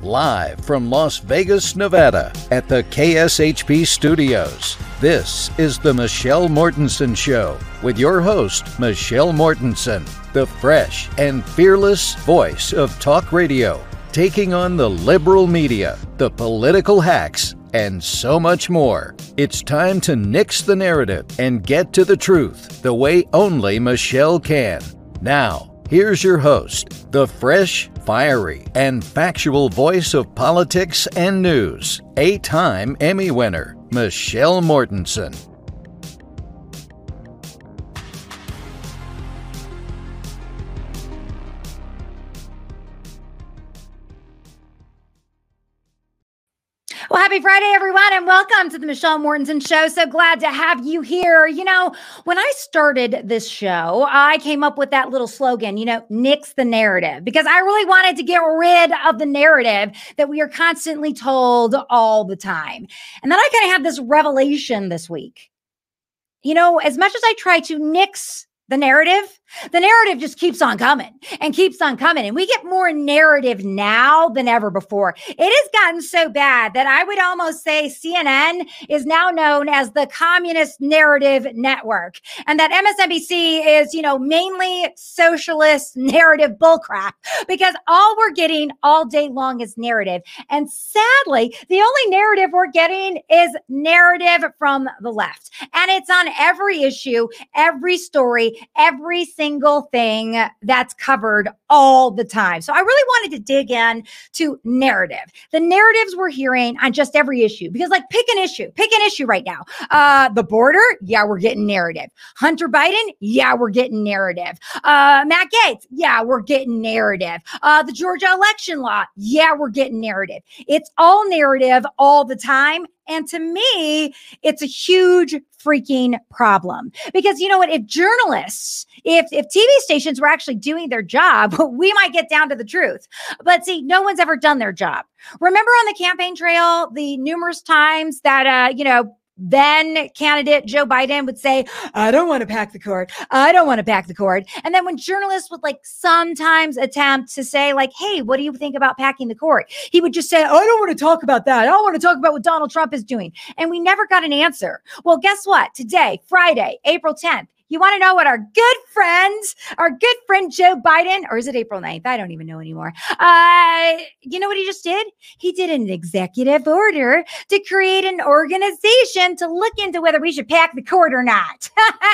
live from Las Vegas, Nevada at the KSHP Studios. This is the Michelle Mortensen Show with your host, Michelle Mortensen, the fresh and fearless voice of talk radio, taking on the liberal media, the political hacks, and so much more. It's time to nix the narrative and get to the truth the way only Michelle can. Now, here's your host, the fresh, fiery, and factual voice of politics and news, 8-time Emmy winner, Michelle Mortensen. Well, happy Friday, everyone, and welcome to the Michelle Mortensen Show. So glad to have you here. You know, when I started this show, I came up with that little slogan, nix the narrative, because I really wanted to get rid of the narrative that we are constantly told all the time. And then I kind of had this revelation this week. As much as I try to nix the narrative just keeps on coming and keeps on coming. And we get more narrative now than ever before. It has gotten so bad that I would almost say CNN is now known as the Communist Narrative Network. And that MSNBC is, mainly socialist narrative bullcrap, because all we're getting all day long is narrative. And sadly, the only narrative we're getting is narrative from the left. And it's on every issue, every story, every single thing that's covered all the time. So I really wanted to dig in to narrative. The narratives we're hearing on just every issue, because pick an issue right now. The border, yeah, we're getting narrative. Hunter Biden, yeah, we're getting narrative. Matt Gaetz, yeah, we're getting narrative. The Georgia election law, yeah, we're getting narrative. It's all narrative all the time. And to me, it's a huge freaking problem, because you know what? If journalists, if TV stations were actually doing their job, we might get down to the truth. But see, no one's ever done their job. Remember on the campaign trail, the numerous times that, then candidate Joe Biden would say, I don't want to pack the court. I don't want to pack the court. And then when journalists would sometimes attempt to say hey, what do you think about packing the court? He would just say, I don't want to talk about that. I don't want to talk about what Donald Trump is doing. And we never got an answer. Well, guess what? Today, Friday, April 10th, you want to know what our good friend Joe Biden, or is it April 9th? I don't even know anymore. You know what he just did? He did an executive order to create an organization to look into whether we should pack the court or not.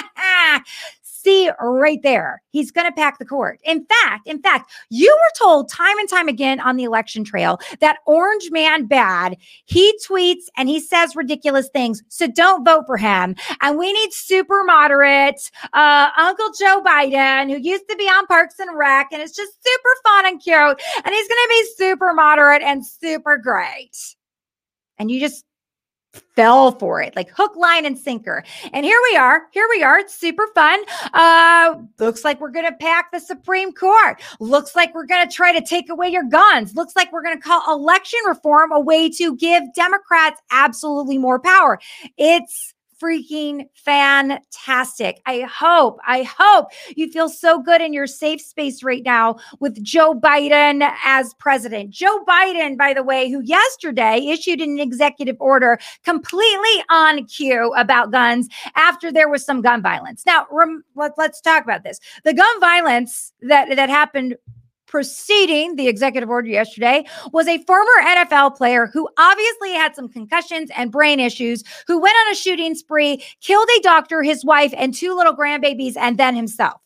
See right there, he's going to pack the court. In fact, you were told time and time again on the election trail that orange man bad, he tweets and he says ridiculous things. So don't vote for him. And we need super moderate Uncle Joe Biden, who used to be on Parks and Rec, and it's just super fun and cute. And he's going to be super moderate and super great. And you just fell for it, hook, line, and sinker. And here we are. It's super fun. Looks like we're going to pack the Supreme Court. Looks like we're going to try to take away your guns. Looks like we're going to call election reform a way to give Democrats absolutely more power. It's freaking fantastic. I hope you feel so good in your safe space right now with Joe Biden as president. Joe Biden, by the way, who yesterday issued an executive order completely on cue about guns after there was some gun violence. Now, let's talk about this. The gun violence that happened preceding the executive order yesterday was a former NFL player who obviously had some concussions and brain issues, who went on a shooting spree, killed a doctor, his wife, and 2 little grandbabies, and then himself.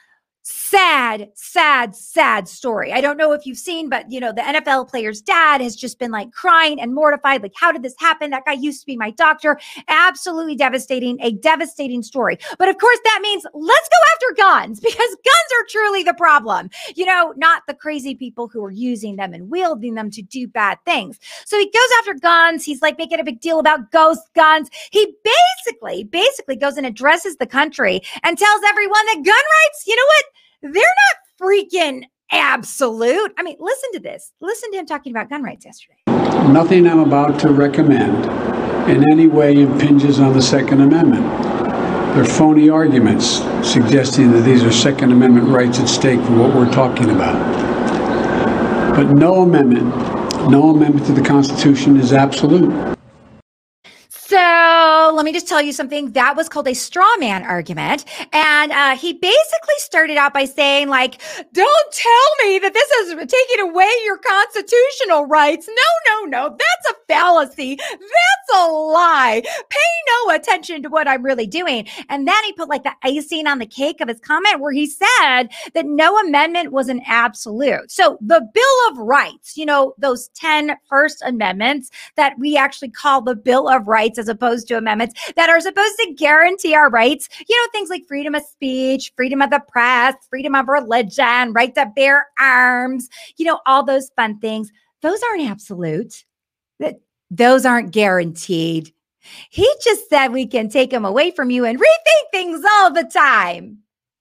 Sad story. I don't know if you've seen, but the NFL player's dad has just been crying and mortified. How did this happen? That guy used to be my doctor. Absolutely devastating, a devastating story. But of course that means let's go after guns, because guns are truly the problem. Not the crazy people who are using them and wielding them to do bad things. So he goes after guns. He's making a big deal about ghost guns. He basically goes and addresses the country and tells everyone that gun rights, you know what? They're not freaking absolute. I mean, listen to this. Listen to him talking about gun rights yesterday. Nothing I'm about to recommend in any way impinges on the Second Amendment. They're phony arguments suggesting that these are Second Amendment rights at stake for what we're talking about. But no amendment No amendment to the Constitution is absolute. So let me just tell you something. That was called a straw man argument. And he basically started out by saying, like, don't tell me that this is taking away your constitutional rights. No. That's a fallacy. That's a lie. Pay no attention to what I'm really doing. And then he put like the icing on the cake of his comment where he said that no amendment was an absolute. So the Bill of Rights, those 10 First Amendments that we actually call the Bill of Rights, as opposed to amendments that are supposed to guarantee our rights, things like freedom of speech, freedom of the press, freedom of religion, right to bear arms, all those fun things. Those aren't absolute. Those aren't guaranteed. He just said we can take them away from you and rethink things all the time.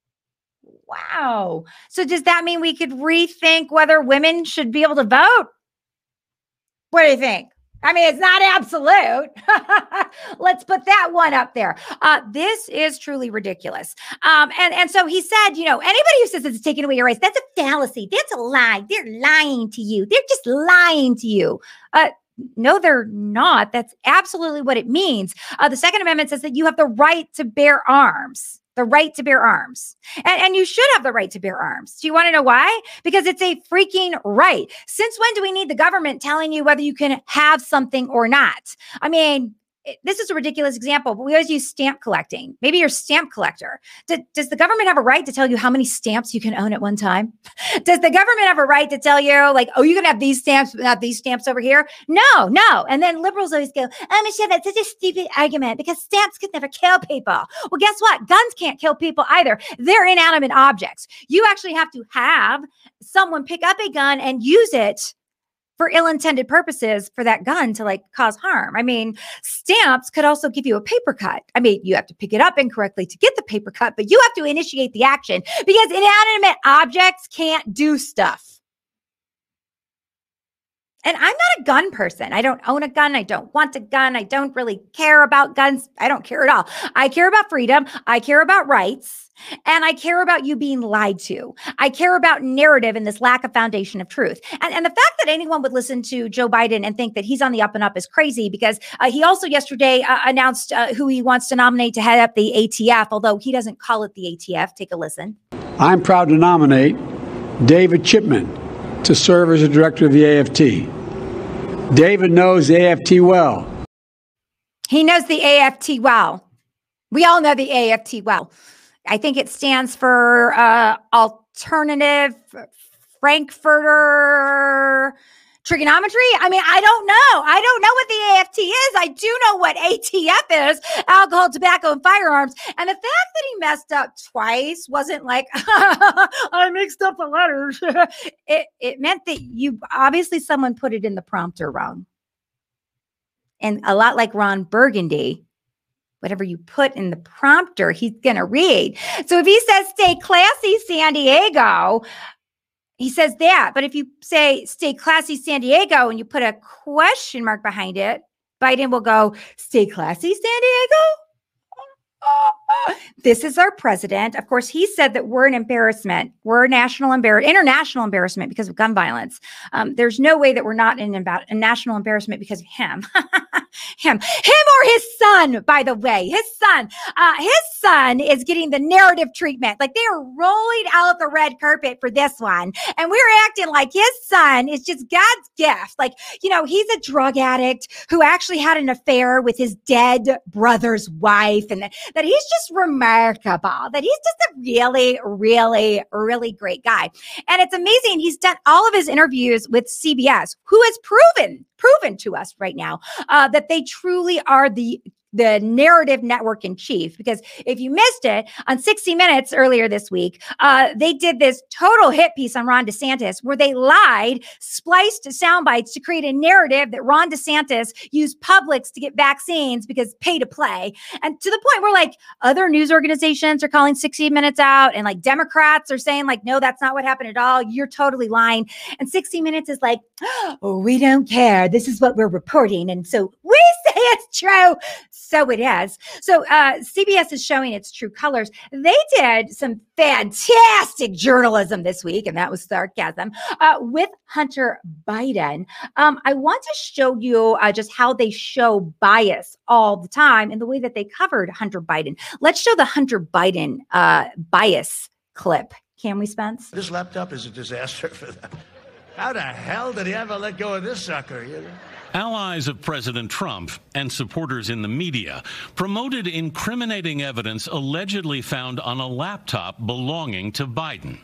Wow. So does that mean we could rethink whether women should be able to vote? What do you think? I mean, it's not absolute. Let's put that one up there. This is truly ridiculous. And so he said, anybody who says it's taking away your rights, that's a fallacy. That's a lie. They're lying to you. They're just lying to you. No, they're not. That's absolutely what it means. The Second Amendment says that you have the right to bear arms. The right to bear arms. And you should have the right to bear arms. Do you want to know why? Because it's a freaking right. Since when do we need the government telling you whether you can have something or not? I mean, this is a ridiculous example, but we always use stamp collecting. Maybe you're a stamp collector. Does the government have a right to tell you how many stamps you can own at one time? Does the government have a right to tell you, like, oh, you can have these stamps, but not these stamps over here? No. And then liberals always go, oh, Michelle, that's such a stupid argument because stamps could never kill people. Well, guess what? Guns can't kill people either. They're inanimate objects. You actually have to have someone pick up a gun and use it for ill-intended purposes for that gun to like cause harm. I mean, stamps could also give you a paper cut. I mean, you have to pick it up incorrectly to get the paper cut, but you have to initiate the action because inanimate objects can't do stuff. And I'm not a gun person. I don't own a gun. I don't want a gun. I don't really care about guns. I don't care at all. I care about freedom. I care about rights. And I care about you being lied to. I care about narrative and this lack of foundation of truth. And the fact that anyone would listen to Joe Biden and think that he's on the up and up is crazy because he also yesterday announced who he wants to nominate to head up the ATF, although he doesn't call it the ATF. Take a listen. I'm proud to nominate David Chipman to serve as the director of the AFT. David knows the AFT well. He knows the AFT well. We all know the AFT well. I think it stands for Alternative Frankfurter Trigonometry. I mean, I don't know. I don't know what the AFT is. I do know what ATF is, alcohol, tobacco, and firearms. And the fact that he messed up twice wasn't like, I mixed up the letters. It meant that obviously someone put it in the prompter wrong. And a lot like Ron Burgundy, whatever you put in the prompter, he's going to read. So if he says, stay classy, San Diego, he says that. But if you say, stay classy, San Diego, and you put a question mark behind it, Biden will go, stay classy, San Diego? This is our president. Of course, he said that we're an embarrassment. We're a international embarrassment because of gun violence. There's no way that we're not a national embarrassment because of him. Him or his son, by the way, his son is getting the narrative treatment. Like they are rolling out the red carpet for this one. And we're acting like his son is just God's gift. Like, he's a drug addict who actually had an affair with his dead brother's wife and that he's just remarkable, that he's just a really, really, really great guy. And it's amazing. He's done all of his interviews with CBS, who has proven to us right now that they truly are the narrative network in chief. Because if you missed it on 60 Minutes earlier this week, they did this total hit piece on Ron DeSantis where they lied, spliced sound bites to create a narrative that Ron DeSantis used Publix to get vaccines because pay to play. And to the point where like other news organizations are calling 60 Minutes out and like Democrats are saying like, no, that's not what happened at all. You're totally lying. And 60 Minutes is like, oh, we don't care. This is what we're reporting. And so we say it's true. So it is. So CBS is showing its true colors. They did some fantastic journalism this week, and that was sarcasm, with Hunter Biden. I want to show you just how they show bias all the time in the way that they covered Hunter Biden. Let's show the Hunter Biden bias clip. Can we, Spence? This laptop is a disaster for them. How the hell did he ever let go of this sucker? Allies of President Trump and supporters in the media promoted incriminating evidence allegedly found on a laptop belonging to Biden.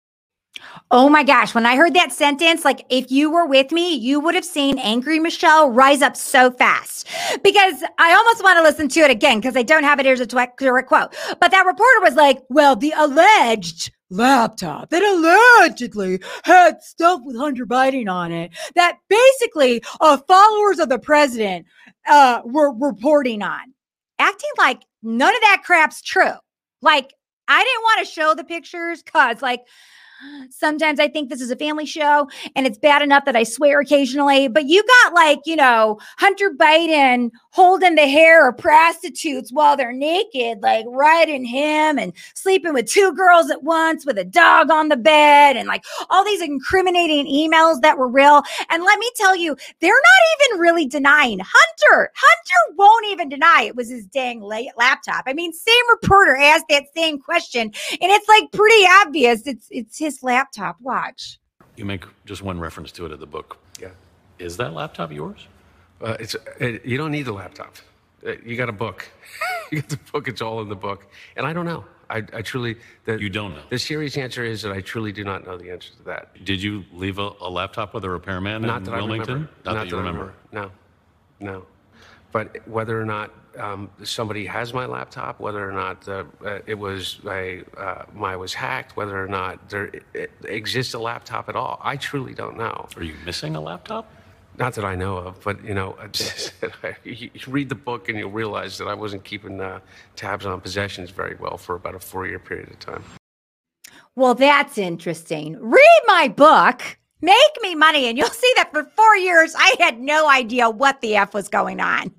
Oh my gosh, when I heard that sentence, like if you were with me, you would have seen angry Michelle rise up so fast, because I almost want to listen to it again because I don't have it here as a direct quote. But that reporter was like, well, the alleged laptop that allegedly had stuff with Hunter Biden on it that basically followers of the president were reporting on, acting like none of that crap's true. Like, I didn't want to show the pictures because, like, sometimes I think this is a family show and it's bad enough that I swear occasionally, but you got, like, you know, Hunter Biden holding the hair of prostitutes while they're naked, like riding him and sleeping with two girls at once with a dog on the bed, and like all these incriminating emails that were real. And let me tell you, they're not even really denying. Hunter won't even deny it was his dang laptop. I mean, same reporter asked that same question, and it's like pretty obvious it's his laptop. Watch. You make just one reference to it in the book. Yeah. Is that laptop yours? You don't need the laptop. You got a book. You got the book. It's all in the book. And I don't know. I truly... You don't know? The serious answer is that I truly do not know the answer to that. Did you leave a laptop with a repairman in Wilmington? Not that you remember. No. But whether or not somebody has my laptop, whether or not it was was hacked, whether or not there exists a laptop at all, I truly don't know. Are you missing a laptop? Not that I know of, but, you know, you read the book and you'll realize that I wasn't keeping tabs on possessions very well for about a 4-year period of time. Well, that's interesting. Read my book, make me money, and you'll see that for 4 years, I had no idea what the F was going on.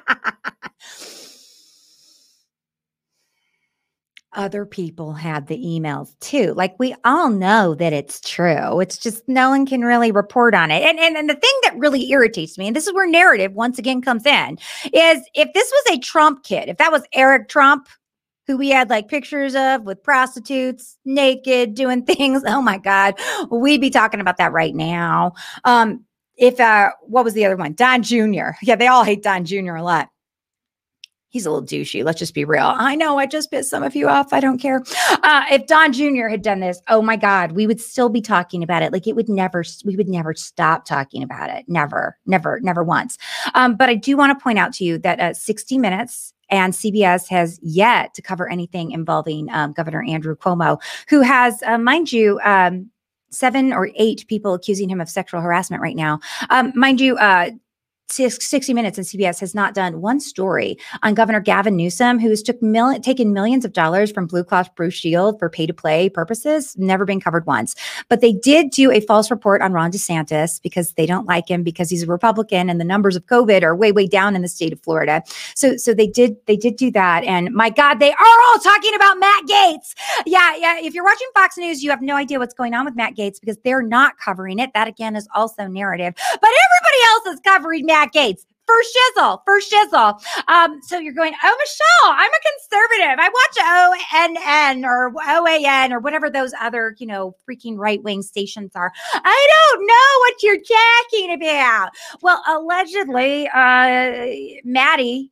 Other people had the emails too. Like, we all know that it's true. It's just no one can really report on it. And the thing that really irritates me, and this is where narrative once again comes in, is if this was a Trump kid, if that was Eric Trump, who we had like pictures of with prostitutes, naked, doing things, oh my God, we'd be talking about that right now. What was the other one? Don Jr. Yeah, they all hate Don Jr. a lot. He's a little douchey. Let's just be real. I know I just pissed some of you off. I don't care. If Don Jr. had done this, oh my God, we would still be talking about it. Like, we would never stop talking about it. Never once. But I do want to point out to you that 60 Minutes and CBS has yet to cover anything involving Governor Andrew Cuomo, who has, mind you, 7 or 8 people accusing him of sexual harassment right now. Mind you, 60 Minutes and CBS has not done one story on Governor Gavin Newsom, who has taken millions of dollars from Blue Cross Blue Shield for pay-to-play purposes. Never been covered once. But they did do a false report on Ron DeSantis because they don't like him because he's a Republican and the numbers of COVID are way, way down in the state of Florida. So they did do that. And my God, they are all talking about Matt Gaetz. Yeah. If you're watching Fox News, you have no idea what's going on with Matt Gaetz because they're not covering it. That again is also narrative. But everybody else is covering Matt Gaetz for shizzle. So you're going, oh, Michelle, I'm a conservative. I watch ONN or OAN or whatever those other, freaking right-wing stations are. I don't know what you're talking about. Well, allegedly, Maddie,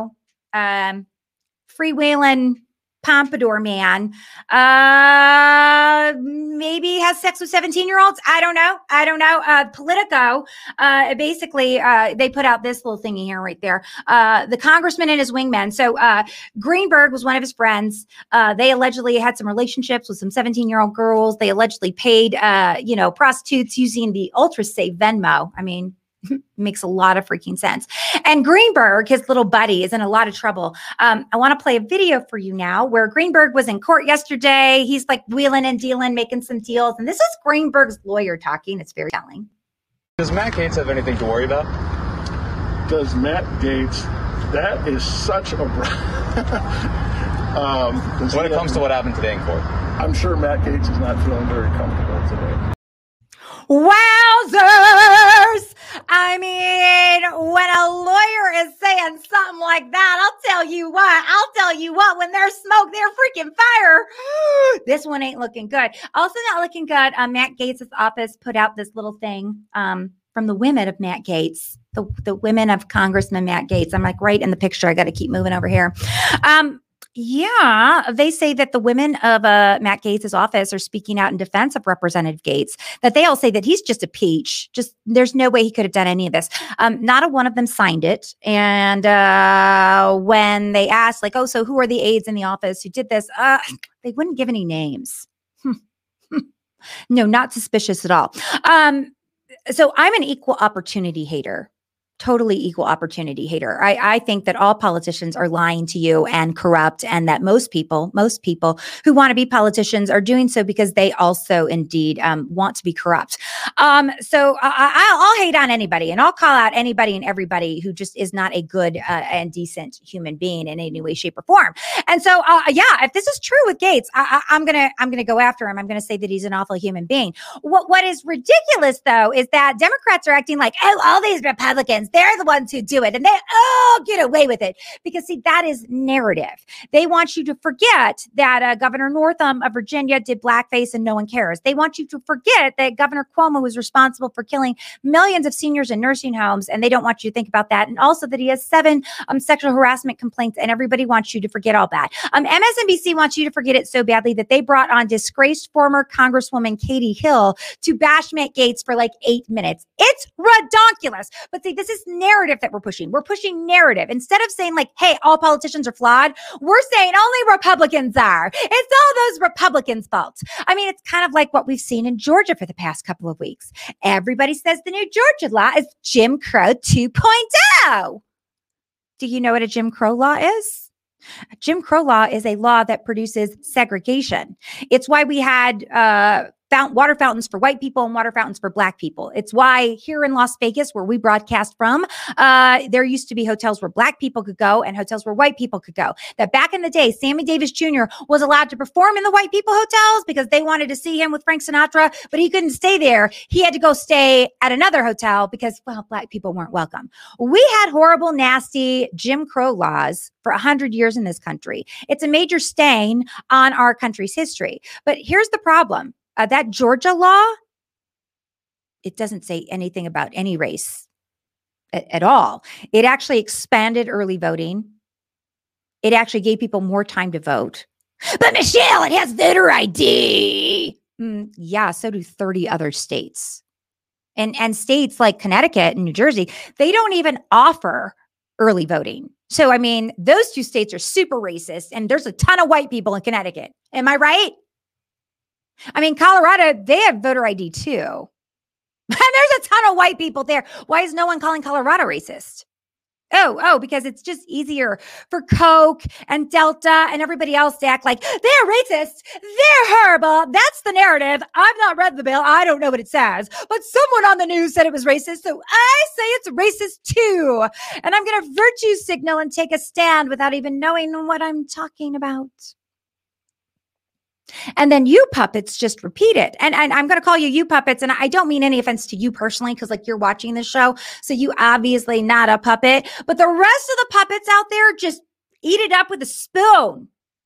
freewheeling pompadour man, maybe has sex with 17-year-olds. I don't know. Politico, basically, they put out this little thingy here right there. The congressman and his wingman. So Greenberg was one of his friends. They allegedly had some relationships with some 17-year-old girls. They allegedly paid, prostitutes using the ultra safe Venmo. I mean, makes a lot of freaking sense. And Greenberg, his little buddy, is in a lot of trouble. I want to play a video for you now where Greenberg was in court yesterday. He's like wheeling and dealing, making some deals. And this is Greenberg's lawyer talking. It's very telling. Does Matt Gaetz have anything to worry about? does Matt Gaetz. That is such a. When it comes to what happened today in court, I'm sure Matt Gaetz is not feeling very comfortable today. Wowzers! I mean, when a lawyer is saying something like that, I'll tell you what, when there's smoke, there's freaking fire. This one ain't looking good. Also not looking good. Matt Gaetz' office put out this little thing from the women of Matt Gaetz, the women of Congressman Matt Gaetz. I'm like right in the picture. I got to keep moving over here. Yeah, they say that the women of Matt Gaetz' office are speaking out in defense of Representative Gaetz, that they all say that he's just a peach. Just there's no way he could have done any of this. Not a one of them signed it. And when they asked, like, oh, so who are the aides in the office who did this? They wouldn't give any names. No, not suspicious at all. So I'm an equal opportunity hater. Totally equal opportunity hater. I think that all politicians are lying to you and corrupt, and that most people who want to be politicians are doing so because they also indeed want to be corrupt. So I'll hate on anybody, and I'll call out anybody and everybody who just is not a good and decent human being in any way, shape, or form. And so, yeah, if this is true with Gaetz, I'm gonna go after him. I'm gonna say that he's an awful human being. What is ridiculous though is that Democrats are acting like, oh, all these Republicans, they're the ones who do it and they all get away with it. Because see, that is narrative. They want you to forget that Governor Northam of Virginia did blackface and no one cares. They want you to forget that Governor Cuomo was responsible for killing millions of seniors in nursing homes, and they don't want you to think about that. And also that he has 7 sexual harassment complaints, and everybody wants you to forget all that. MSNBC wants you to forget it so badly that they brought on disgraced former Congresswoman Katie Hill to bash Matt Gaetz for like 8 minutes. It's redonkulous. But see, this is narrative that we're pushing. We're pushing narrative. Instead of saying like, hey, all politicians are flawed, we're saying only Republicans are. It's all those Republicans' fault. I mean, it's kind of like what we've seen in Georgia for the past couple of weeks. Everybody says the new Georgia law is Jim Crow 2.0. Do you know what a Jim Crow law is? A Jim Crow law is a law that produces segregation. It's why we had water fountains for white people and water fountains for black people. It's why here in Las Vegas, where we broadcast from, there used to be hotels where black people could go and hotels where white people could go. That back in the day, Sammy Davis Jr. was allowed to perform in the white people hotels because they wanted to see him with Frank Sinatra, but he couldn't stay there. He had to go stay at another hotel because, well, black people weren't welcome. We had horrible, nasty Jim Crow laws for 100 years in this country. It's a major stain on our country's history. But here's the problem. That Georgia law, it doesn't say anything about any race at all. It actually expanded early voting. It actually gave people more time to vote. But Michelle, it has voter ID. Yeah, so do 30 other states. And states like Connecticut and New Jersey, they don't even offer early voting. So, I mean, those 2 states are super racist, and there's a ton of white people in Connecticut. Am I right? I mean, Colorado, they have voter ID too. And there's a ton of white people there. Why is no one calling Colorado racist? Oh, because it's just easier for Coke and Delta and everybody else to act like they're racist. They're horrible. That's the narrative. I've not read the bill. I don't know what it says, but someone on the news said it was racist. So I say it's racist too. And I'm going to virtue signal and take a stand without even knowing what I'm talking about. And then you puppets just repeat it. And I'm going to call you puppets. And I don't mean any offense to you personally, because like you're watching this show. So you obviously not a puppet, but the rest of the puppets out there just eat it up with a spoon.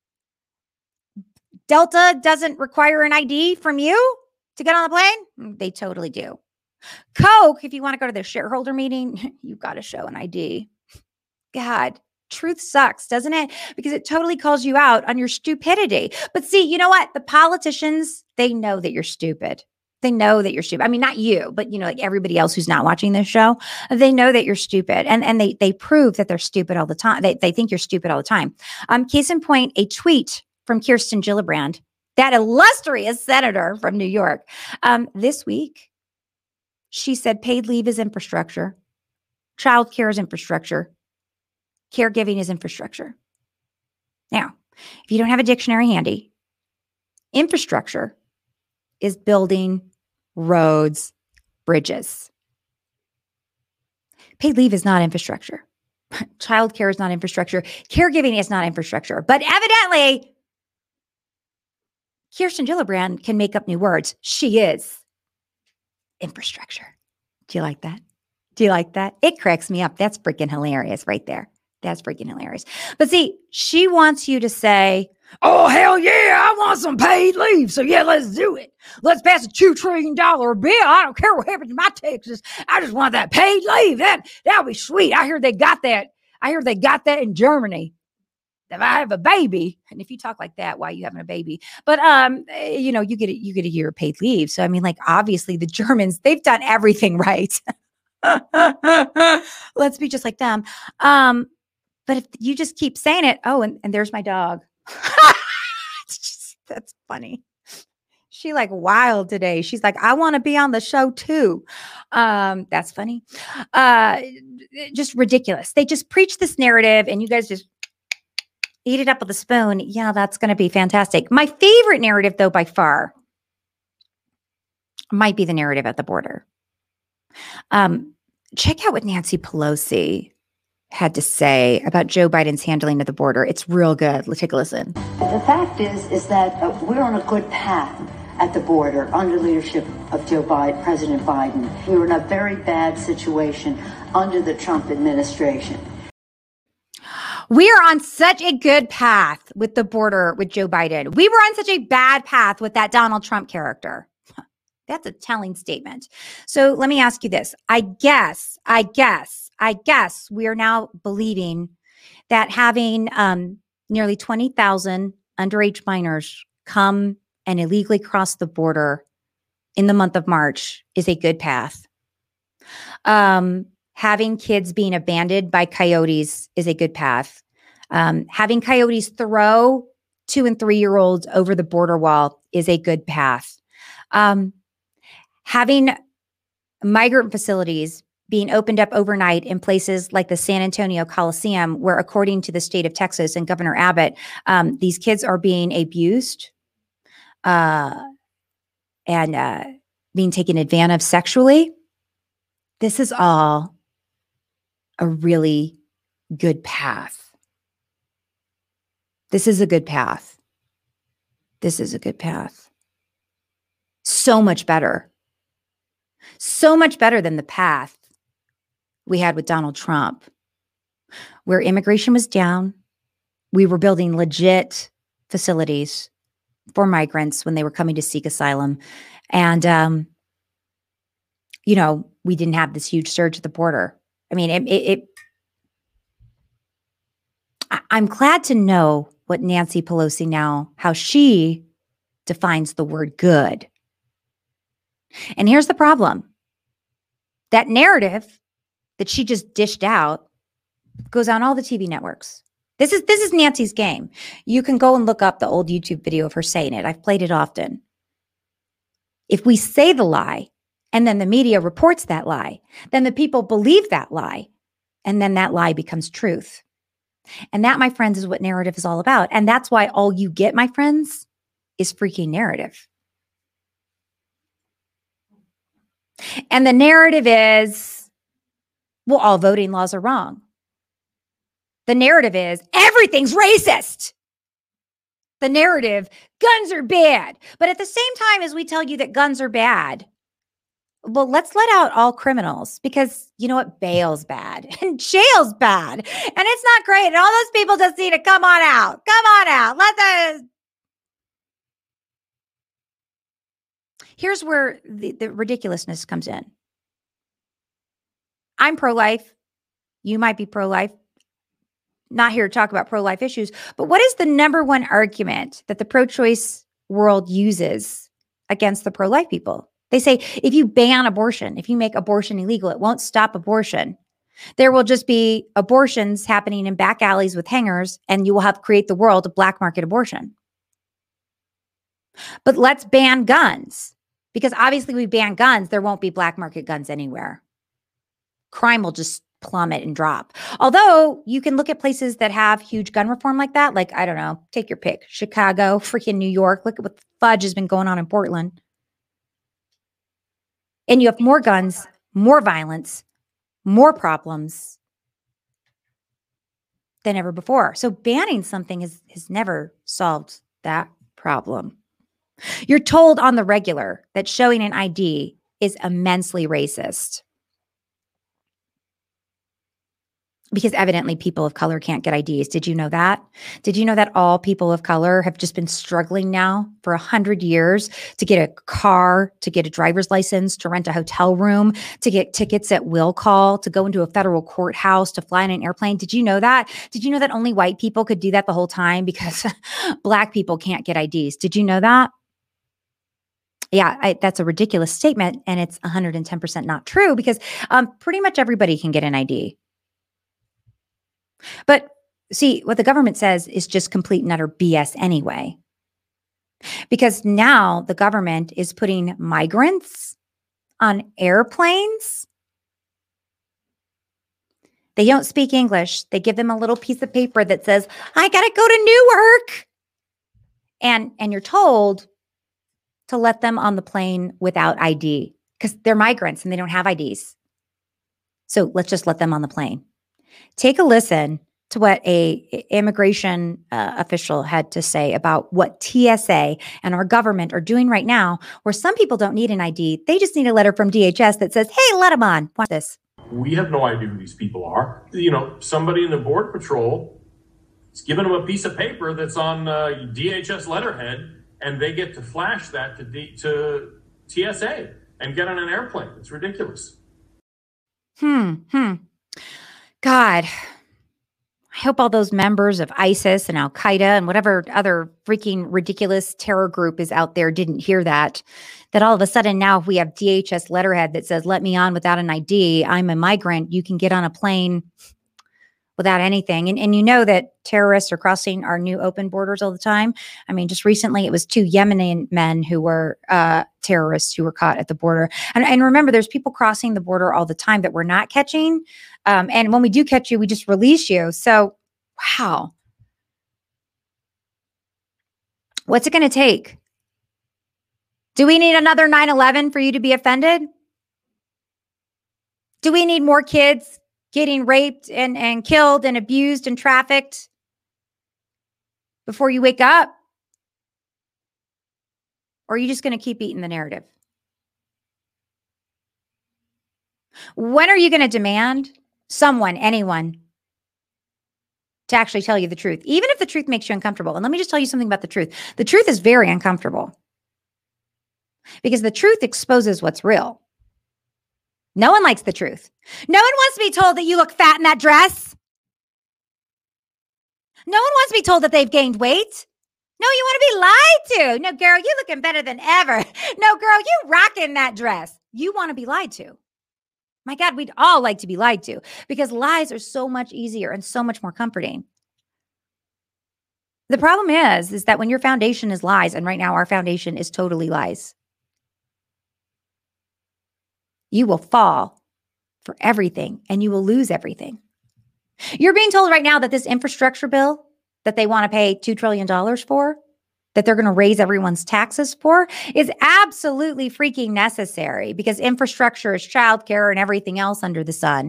Delta doesn't require an ID from you to get on the plane. They totally do. Coke, if you want to go to their shareholder meeting, you've got to show an ID. God. Truth sucks, doesn't it? Because it totally calls you out on your stupidity. But see, you know what? The politicians, they know that you're stupid. They know that you're stupid. I mean, not you, but you know, like everybody else who's not watching this show, they know that you're stupid. And they prove that they're stupid all the time. They think you're stupid all the time. Case in point, a tweet from Kirsten Gillibrand, that illustrious senator from New York. This week, she said paid leave is infrastructure. Childcare is infrastructure. Caregiving is infrastructure. Now, if you don't have a dictionary handy, infrastructure is building roads, bridges. Paid leave is not infrastructure. Childcare is not infrastructure. Caregiving is not infrastructure. But evidently, Kirsten Gillibrand can make up new words. She is infrastructure. Do you like that? Do you like that? It cracks me up. That's freaking hilarious right there. That's freaking hilarious. But see, she wants you to say, oh, hell yeah, I want some paid leave. So yeah, let's do it. Let's pass a $2 trillion bill. I don't care what happens to my taxes. I just want that paid leave. That'll be sweet. I hear they got that. I hear they got that in Germany. If I have a baby, and if you talk like that, why are you having a baby? But you know, you get a year of paid leave. So I mean, like, obviously the Germans, they've done everything right. Let's be just like them. But if you just keep saying it, oh, and there's my dog. That's funny. She like wild today. She's like, I want to be on the show too. That's funny. Just ridiculous. They just preach this narrative and you guys just eat it up with a spoon. Yeah, that's going to be fantastic. My favorite narrative, though, by far, might be the narrative at the border. Check out what Nancy Pelosi had to say about Joe Biden's handling of the border. It's real good. Let's take a listen. The fact is that we're on a good path at the border under leadership of President Biden. We were in a very bad situation under the Trump administration. We are on such a good path with the border with Joe Biden. We were on such a bad path with that Donald Trump character. That's a telling statement. So let me ask you this. I guess we are now believing that having nearly 20,000 underage minors come and illegally cross the border in the month of March is a good path. Having kids being abandoned by coyotes is a good path. Having coyotes throw 2- and 3-year-olds over the border wall is a good path. Having migrant facilities being opened up overnight in places like the San Antonio Coliseum, where according to the state of Texas and Governor Abbott, these kids are being abused and being taken advantage of sexually. This is all a really good path. This is a good path. This is a good path. So much better. So much better than the path we had with Donald Trump, where immigration was down. We were building legit facilities for migrants when they were coming to seek asylum. And, you know, we didn't have this huge surge at the border. I mean, I'm glad to know what Nancy Pelosi now, how she defines the word good. And here's the problem. That narrative that she just dished out goes on all the TV networks. This is Nancy's game. You can go and look up the old YouTube video of her saying it. I've played it often. If we say the lie and then the media reports that lie, then the people believe that lie, and then that lie becomes truth. And that, my friends, is what narrative is all about. And that's why all you get, my friends, is freaking narrative. And the narrative is, well, all voting laws are wrong. The narrative is, everything's racist. The narrative, guns are bad. But at the same time as we tell you that guns are bad, well, let's let out all criminals, because you know what? Bail's bad and jail's bad. And it's not great. And all those people just need to come on out. Come on out. Here's where the ridiculousness comes in. I'm pro-life. You might be pro-life. Not here to talk about pro-life issues, but what is the number one argument that the pro-choice world uses against the pro-life people? They say, if you ban abortion, if you make abortion illegal, it won't stop abortion. There will just be abortions happening in back alleys with hangers, and you will have create the world of black market abortion. But let's ban guns, because obviously we ban guns, there won't be black market guns anywhere. Crime will just plummet and drop. Although you can look at places that have huge gun reform like that, like, I don't know, take your pick, Chicago, freaking New York. Look at what the fudge has been going on in Portland. And you have more guns, more violence, more problems than ever before. So banning something has never solved that problem. You're told on the regular that showing an ID is immensely racist because evidently people of color can't get IDs. Did you know that? Did you know that all people of color have just been struggling now for 100 years to get a car, to get a driver's license, to rent a hotel room, to get tickets at will call, to go into a federal courthouse, to fly in an airplane? Did you know that? Did you know that only white people could do that the whole time because Black people can't get IDs? Did you know that? Yeah, that's a ridiculous statement, and it's 110% not true because pretty much everybody can get an ID. But see, what the government says is just complete and utter BS anyway. Because now the government is putting migrants on airplanes. They don't speak English. They give them a little piece of paper that says, I got to go to Newark. And you're told to let them on the plane without ID because they're migrants and they don't have IDs. So let's just let them on the plane. Take a listen to what a immigration official had to say about what TSA and our government are doing right now, where some people don't need an ID. They just need a letter from DHS that says, hey, let them on. Watch this. We have no idea who these people are. You know, somebody in the Border Patrol is giving them a piece of paper that's on DHS letterhead, and they get to flash that to TSA and get on an airplane. It's ridiculous. God, I hope all those members of ISIS and Al-Qaeda and whatever other freaking ridiculous terror group is out there didn't hear that all of a sudden now if we have DHS letterhead that says, let me on without an ID, I'm a migrant, you can get on a plane without anything. And you know that terrorists are crossing our new open borders all the time. I mean, just recently it was 2 Yemeni men who were terrorists who were caught at the border. And remember, there's people crossing the border all the time that we're not catching. And when we do catch you, we just release you. So, wow. What's it going to take? Do we need another 9/11 for you to be offended? Do we need more kids getting raped and killed and abused and trafficked before you wake up? Or are you just going to keep eating the narrative? When are you going to demand someone, anyone, to actually tell you the truth, even if the truth makes you uncomfortable? And let me just tell you something about the truth. The truth is very uncomfortable because the truth exposes what's real. No one likes the truth. No one wants to be told that you look fat in that dress. No one wants to be told that they've gained weight. No, you want to be lied to. No, girl, you looking better than ever. No, girl, you rocking that dress. You want to be lied to. My God, we'd all like to be lied to because lies are so much easier and so much more comforting. The problem is that when your foundation is lies, and right now our foundation is totally lies, you will fall for everything and you will lose everything. You're being told right now that this infrastructure bill that they want to pay $2 trillion for, that they're going to raise everyone's taxes for, is absolutely freaking necessary because infrastructure is childcare and everything else under the sun.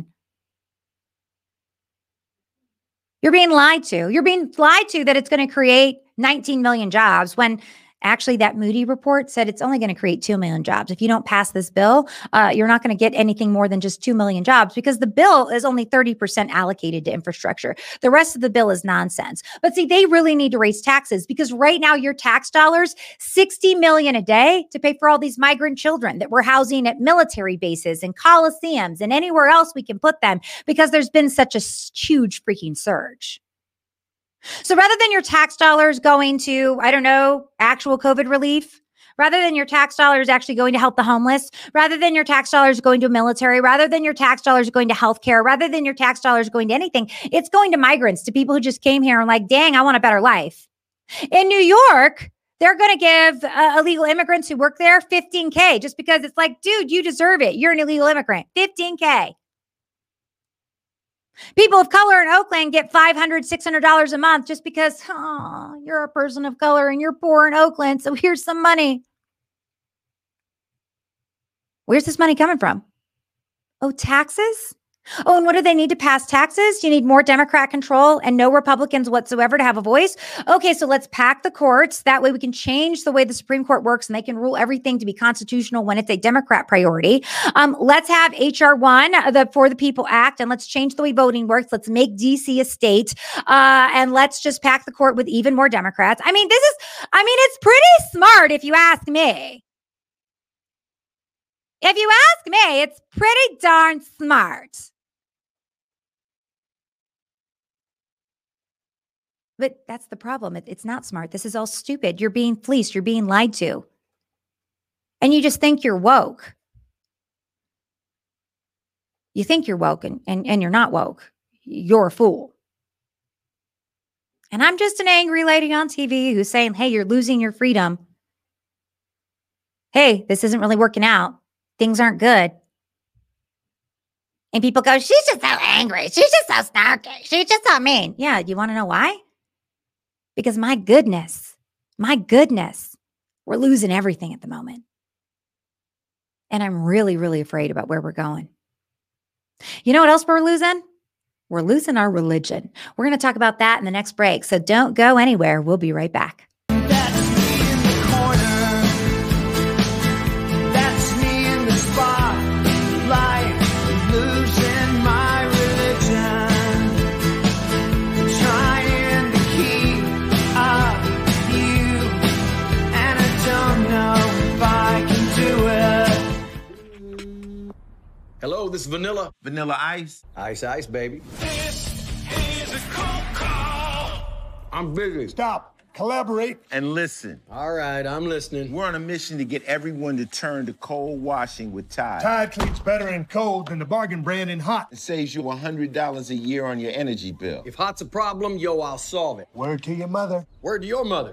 You're being lied to. You're being lied to that it's going to create 19 million jobs when actually that Moody report said it's only going to create 2 million jobs. If you don't pass this bill, you're not going to get anything more than just 2 million jobs because the bill is only 30% allocated to infrastructure. The rest of the bill is nonsense. But see, they really need to raise taxes because right now your tax dollars, $60 million a day to pay for all these migrant children that we're housing at military bases and coliseums and anywhere else we can put them because there's been such a huge freaking surge. So rather than your tax dollars going to, I don't know, actual COVID relief, rather than your tax dollars actually going to help the homeless, rather than your tax dollars going to military, rather than your tax dollars going to healthcare, rather than your tax dollars going to anything, it's going to migrants, to people who just came here and like, dang, I want a better life. In New York, they're going to give illegal immigrants who work there $15K just because it's like, dude, you deserve it. You're an illegal immigrant. $15K. People of color in Oakland get $500, $600 a month just because you're a person of color and you're poor in Oakland. So here's some money. Where's this money coming from? Oh, taxes? Oh, and what do they need to pass taxes? You need more Democrat control and no Republicans whatsoever to have a voice. Okay, so let's pack the courts. That way we can change the way the Supreme Court works and they can rule everything to be constitutional when it's a Democrat priority. Let's have HR 1, the For the People Act, and let's change the way voting works. Let's make DC a state, and let's just pack the court with even more Democrats. I mean, it's pretty smart if you ask me. If you ask me, it's pretty darn smart. But that's the problem. It's not smart. This is all stupid. You're being fleeced. You're being lied to. And you just think you're woke. You think you're woke and you're not woke. You're a fool. And I'm just an angry lady on TV who's saying, hey, you're losing your freedom. Hey, this isn't really working out. Things aren't good. And people go, she's just so angry. She's just so snarky. She's just so mean. Yeah, you want to know why? Because my goodness, we're losing everything at the moment. And I'm really, really afraid about where we're going. You know what else we're losing? We're losing our religion. We're going to talk about that in the next break. So don't go anywhere. We'll be right back. Hello, this is Vanilla. Vanilla Ice. Ice, baby. This is a cold call. I'm busy. Stop. Collaborate. And listen. All right, I'm listening. We're on a mission to get everyone to turn to cold washing with Tide. Tide treats better in cold than the bargain brand in hot. It saves you $100 a year on your energy bill. If hot's a problem, yo, I'll solve it. Word to your mother. Word to your mother.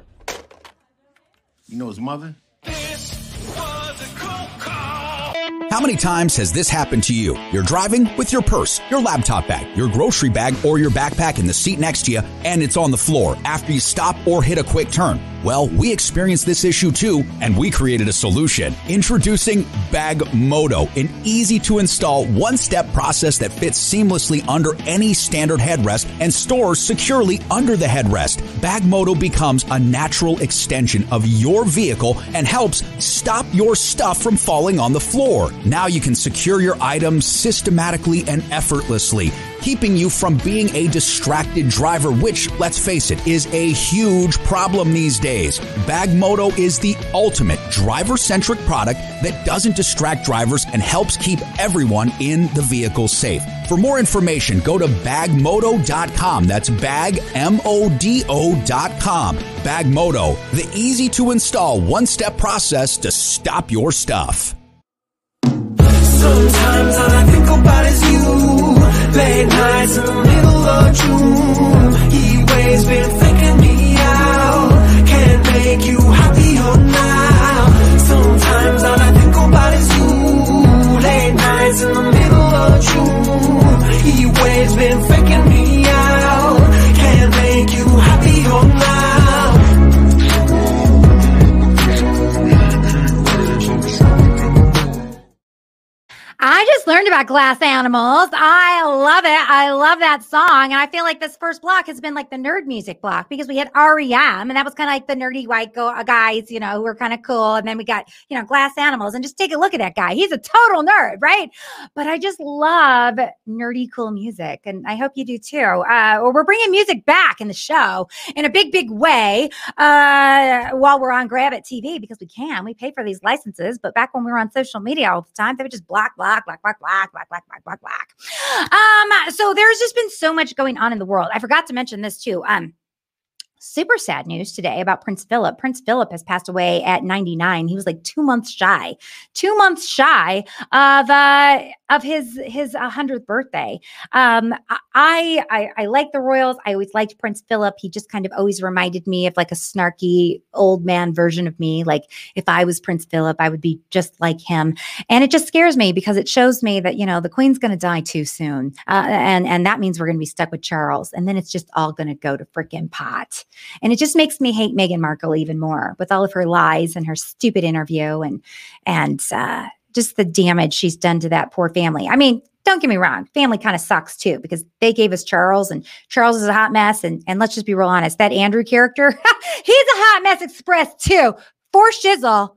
You know his mother? This was a cold call. How many times has this happened to you? You're driving with your purse, your laptop bag, your grocery bag, or your backpack in the seat next to you, and it's on the floor after you stop or hit a quick turn. Well, we experienced this issue too, and we created a solution. Introducing Bagmoto, an easy-to-install, one-step process that fits seamlessly under any standard headrest and stores securely under the headrest. Bagmoto becomes a natural extension of your vehicle and helps stop your stuff from falling on the floor. Now you can secure your items systematically and effortlessly, keeping you from being a distracted driver, which, let's face it, is a huge problem these days. Bagmoto is the ultimate driver-centric product that doesn't distract drivers and helps keep everyone in the vehicle safe. For more information, go to bagmoto.com. That's bagmodo.com. Bagmoto, the easy-to-install one-step process to stop your stuff. Sometimes all I think about is you. Late nights in the middle of June. He waves been faking me out. Can't make you happier now. Sometimes all I think about is you. Late nights in the middle of June. He waves been faking me out. Can't make you happier now. I just learned about glass animals. I love it. I love that song. And I feel like this first block has been like the nerd music block because we had REM and that was kind of like the nerdy white guys, you know, who were kind of cool. And then we got, you know, glass animals, and just take a look at that guy. He's a total nerd, right? But I just love nerdy, cool music. And I hope you do too. We're bringing music back in the show in a big, big way while we're on Grab It TV because we can. We pay for these licenses. But back when we were on social media all the time, they would just block. So there's just been so much going on in the world. I forgot to mention this too. Super sad news today about Prince Philip. Prince Philip has passed away at 99. He was like 2 months shy of his 100th birthday. I like the royals. I always liked Prince Philip. He just kind of always reminded me of like a snarky old man version of me. Like if I was Prince Philip, I would be just like him. And it just scares me because it shows me that, you know, the Queen's going to die too soon. And that means we're going to be stuck with Charles. And then it's just all going to go to frickin' pot. And it just makes me hate Meghan Markle even more with all of her lies and her stupid interview and just the damage she's done to that poor family. I mean, Don't get me wrong. Family kind of sucks too, because they gave us Charles, and Charles is a hot mess. And let's just be real honest. That Andrew character, he's a hot mess express too. For shizzle.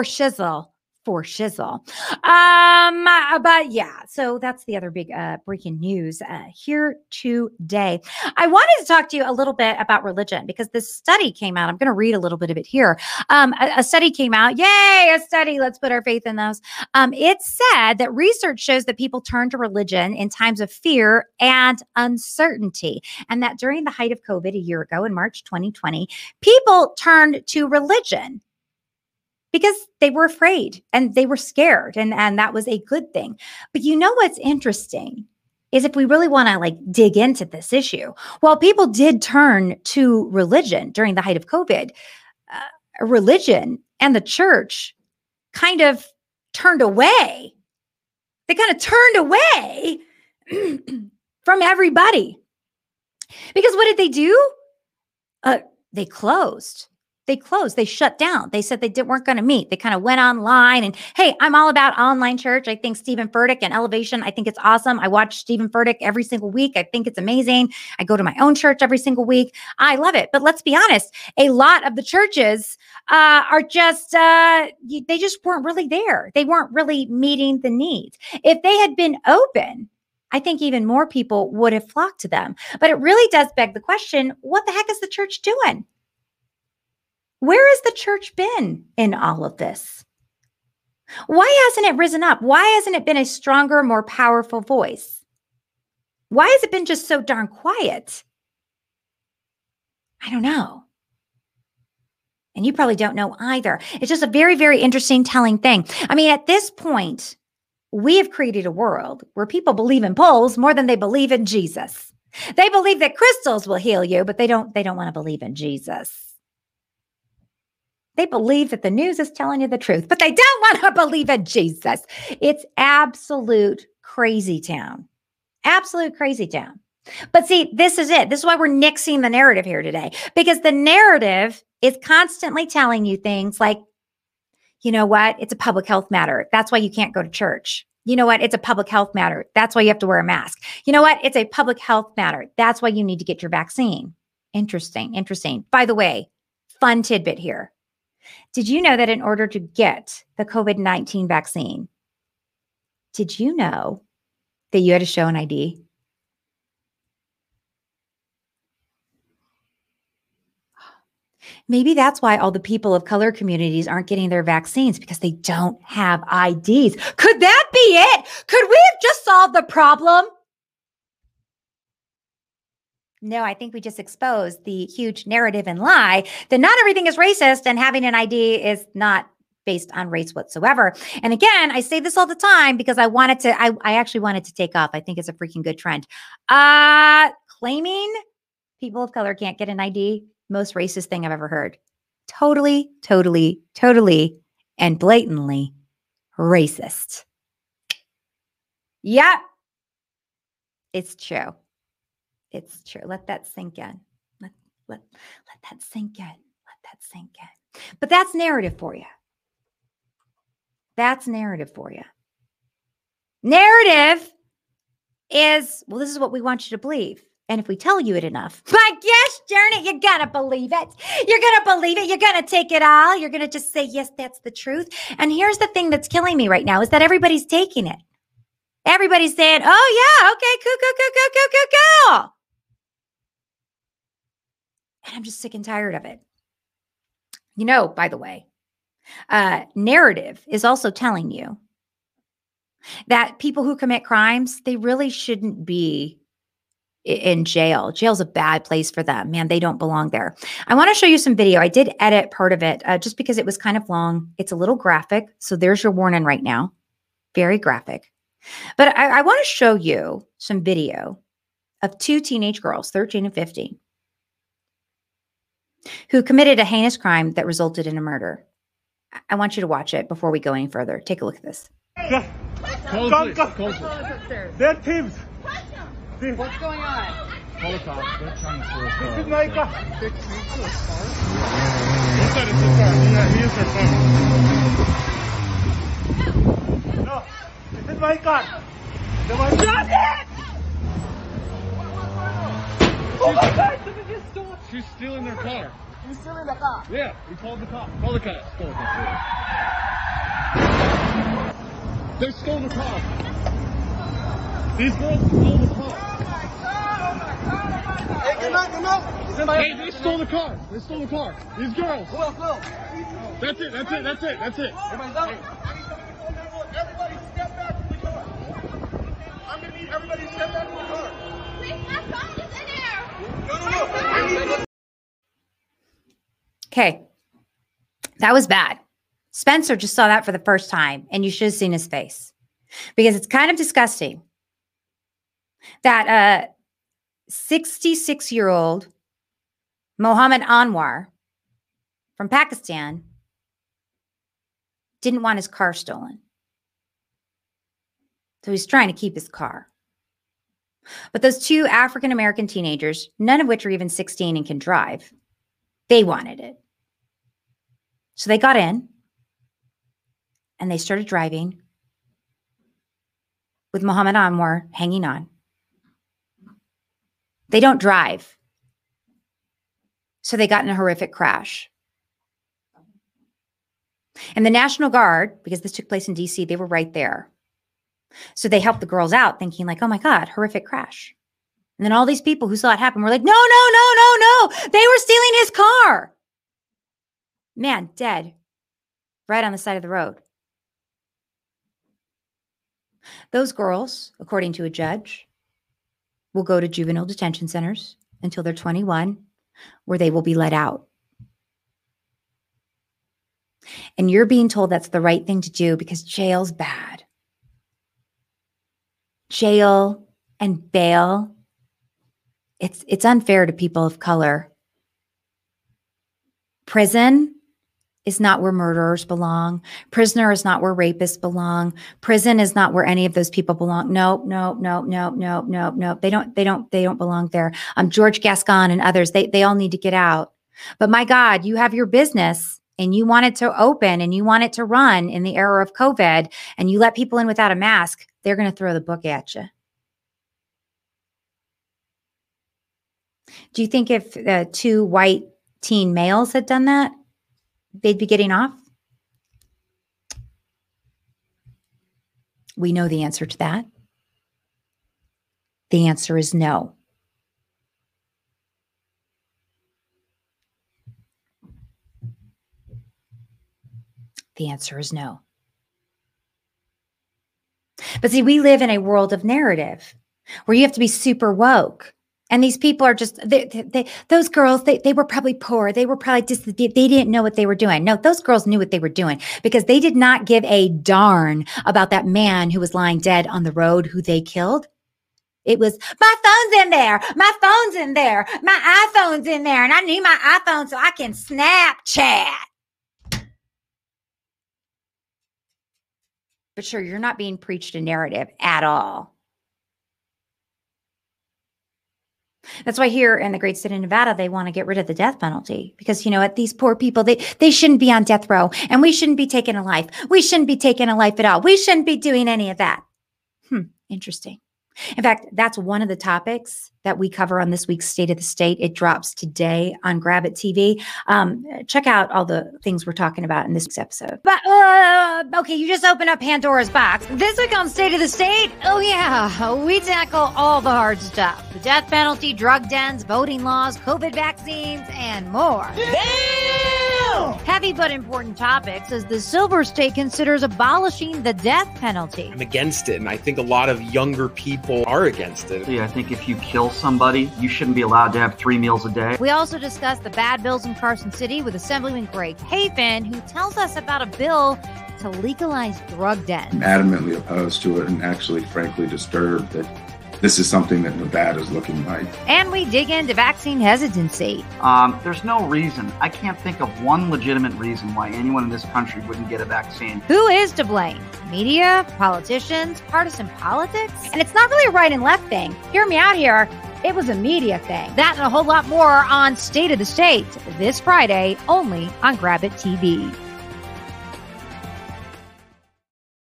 But yeah, so that's the other big breaking news here today. I wanted to talk to you a little bit about religion, because this study came out. I'm going to read a little bit of it here. A study came out. Yay, a study. Let's put our faith in those. It said that research shows that people turn to religion in times of fear and uncertainty, and that during the height of COVID a year ago in March 2020, people turned to religion because they were afraid and they were scared, and that was a good thing. But you know what's interesting is, if we really want to dig into this issue, while people did turn to religion during the height of COVID, religion and the church kind of turned away. They kind of turned away from everybody. Because what did they do? They closed. They shut down. They said they weren't going to meet. They kind of went online, and hey, I'm all about online church. I think Stephen Furtick and Elevation, I think it's awesome. I watch Stephen Furtick every single week. I think it's amazing. I go to my own church every single week. I love it. But let's be honest, a lot of the churches are just, they just weren't really there. They weren't really meeting the needs. If they had been open, I think even more people would have flocked to them. But it really does beg the question, what the heck is the church doing? Where has the church been in all of this? Why hasn't it risen up? Why hasn't it been a stronger, more powerful voice? Why has it been just so darn quiet? I don't know. And you probably don't know either. It's just a very, very interesting, telling thing. I mean, at this point, we have created a world where people believe in polls more than they believe in Jesus. They believe that crystals will heal you, but they don't want to believe in Jesus. They believe that the news is telling you the truth, but they don't want to believe in Jesus. It's absolute crazy town. Absolute crazy town. But see, this is it. This is why we're nixing the narrative here today, because the narrative is constantly telling you things like, you know what? It's a public health matter. That's why you can't go to church. You know what? It's a public health matter. That's why you have to wear a mask. You know what? It's a public health matter. That's why you need to get your vaccine. Interesting. By the way, fun tidbit here. Did you know that in order to get the COVID-19 vaccine, did you know that you had to show an ID? Maybe that's why all the people of color communities aren't getting their vaccines, because they don't have IDs. Could that be it? Could we have just solved the problem? No, I think we just exposed the huge narrative and lie that not everything is racist and having an ID is not based on race whatsoever. And again, I say this all the time because I actually wanted to take off. I think it's a freaking good trend. Claiming people of color can't get an ID, most racist thing I've ever heard. Totally, and blatantly racist. Yep. It's true. It's true. Let that sink in. Let that sink in. Let that sink in. But that's narrative for you. That's narrative for you. Narrative is, well, this is what we want you to believe. And if we tell you it enough, my gosh, darn it, you're going to believe it. You're going to believe it. You're going to take it all. You're going to just say, yes, that's the truth. And here's the thing that's killing me right now is that everybody's taking it. Everybody's saying, oh, yeah, okay, cool. And I'm just sick and tired of it. You know, by the way, narrative is also telling you that people who commit crimes, they really shouldn't be in jail. Jail's a bad place for them. Man, they don't belong there. I want to show you some video. I did edit part of it just because it was kind of long. It's a little graphic. So there's your warning right now. Very graphic. But I want to show you some video of two teenage girls, 13 and 15. Who committed a heinous crime that resulted in a murder. I want you to watch it before we go any further. Take a look at this. They're thieves. What's going on? Call the cops. They're trying to steal a car. This is my car. They came to a car? He said it's a car. Yeah, he is their car. No, this is my car. Stop it! Oh my God! Somebody just stole. She's stealing their car. You're stealing the car? Yeah, we called the cops. Call the cops. Call the cops. They stole the car. These girls stole the car. Hey, come out, come out. Hey, they stole the car. They stole the car. These girls. Go. That's it. Everybody's out. Everybody step back from the car. I'm going to need everybody to step back from the car. Please, my phone is in there. No. Okay. That was bad. Spencer just saw that for the first time, and you should have seen his face, because it's kind of disgusting that 66-year-old Mohammed Anwar from Pakistan didn't want his car stolen. So he's trying to keep his car. But those two African-American teenagers, none of which are even 16 and can drive, they wanted it. So they got in and they started driving with Mohammed Anwar hanging on. They don't drive. So they got in a horrific crash. And the National Guard, because this took place in DC, they were right there. So they helped the girls out thinking like, oh my God, horrific crash. And then all these people who saw it happen were like, no. They were stealing his car. Man, dead. Right on the side of the road. Those girls, according to a judge, will go to juvenile detention centers until they're 21, where they will be let out. And you're being told that's the right thing to do because jail's bad. Jail and bail, it's unfair to people of color. Prison is not where murderers belong. Prisoner is not where rapists belong. Prison is not where any of those people belong. No. They don't belong there. George Gascon and others, they all need to get out. But my God, you have your business and you want it to open and you want it to run in the era of COVID, and you let people in without a mask, they're going to throw the book at you. Do you think if two white teen males had done that, they'd be getting off? We know the answer to that. The answer is no. The answer is no. But see, we live in a world of narrative where you have to be super woke. And these people are just, those girls, they were probably poor. They were probably just, they didn't know what they were doing. No, those girls knew what they were doing because they did not give a darn about that man who was lying dead on the road who they killed. It was, my phone's in there. My phone's in there. My iPhone's in there. And I need my iPhone so I can Snapchat. But sure, you're not being preached a narrative at all. That's why here in the great state of Nevada, they want to get rid of the death penalty because, you know what, these poor people, they shouldn't be on death row and we shouldn't be taking a life. We shouldn't be taking a life at all. We shouldn't be doing any of that. Interesting. In fact, that's one of the topics that we cover on this week's State of the State. It drops today on Grab It TV. Check out all the things we're talking about in this week's episode. But, okay, you just opened up Pandora's box. This week on State of the State, oh yeah, we tackle all the hard stuff. The death penalty, drug dens, voting laws, COVID vaccines, and more. Damn! Heavy but important topics as the Silver State considers abolishing the death penalty. I'm against it, and I think a lot of younger people are against it. Yeah, I think if you kill somebody, you shouldn't be allowed to have 3 meals a day. We also discuss the bad bills in Carson City with Assemblyman Greg Hafen, who tells us about a bill to legalize drug dens. I'm adamantly opposed to it and actually, frankly, disturbed that this is something that Nevada is looking like. And we dig into vaccine hesitancy. There's no reason. I can't think of one legitimate reason why anyone in this country wouldn't get a vaccine. Who is to blame? Media, politicians, partisan politics? And it's not really a right and left thing. Hear me out here. It was a media thing. That and a whole lot more on State of the State this Friday, only on Grab It TV.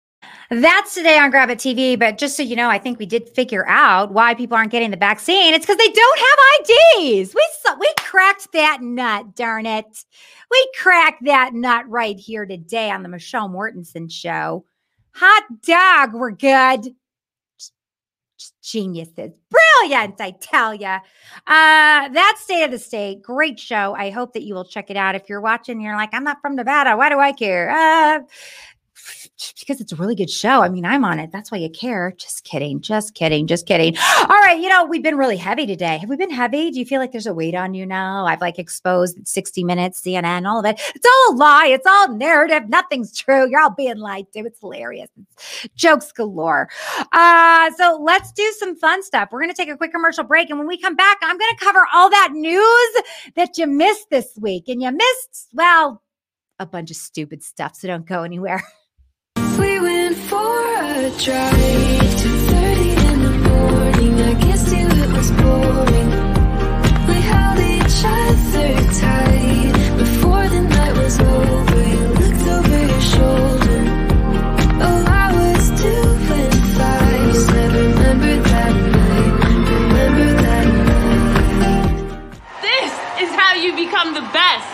That's today on Grab It TV. But just so you know, I think we did figure out why people aren't getting the vaccine. It's because they don't have IDs. We cracked that nut, darn it. We cracked that nut right here today on the Michelle Mortensen Show. Hot dog, we're good. Just geniuses. Brilliant, I tell ya. That's State of the State. Great show. I hope that you will check it out. If you're watching, you're like, I'm not from Nevada. Why do I care? Because it's a really good show. I mean, I'm on it. That's why you care. Just kidding. Just kidding. Just kidding. All right. You know, we've been really heavy today. Have we been heavy? Do you feel like there's a weight on you now? I've like exposed 60 Minutes, CNN, all of it. It's all a lie. It's all narrative. Nothing's true. You're all being lied to. It's hilarious. It's jokes galore. So let's do some fun stuff. We're going to take a quick commercial break. And when we come back, I'm going to cover all that news that you missed this week. And you missed, well, a bunch of stupid stuff. So don't go anywhere. We went for a drive, 2:30 in the morning. I guess you it was boring. We held each other tight before the night was over. You looked over your shoulder. Oh, I was 2 and 5. You said, remember that night. Remember that night. This is how you become the best.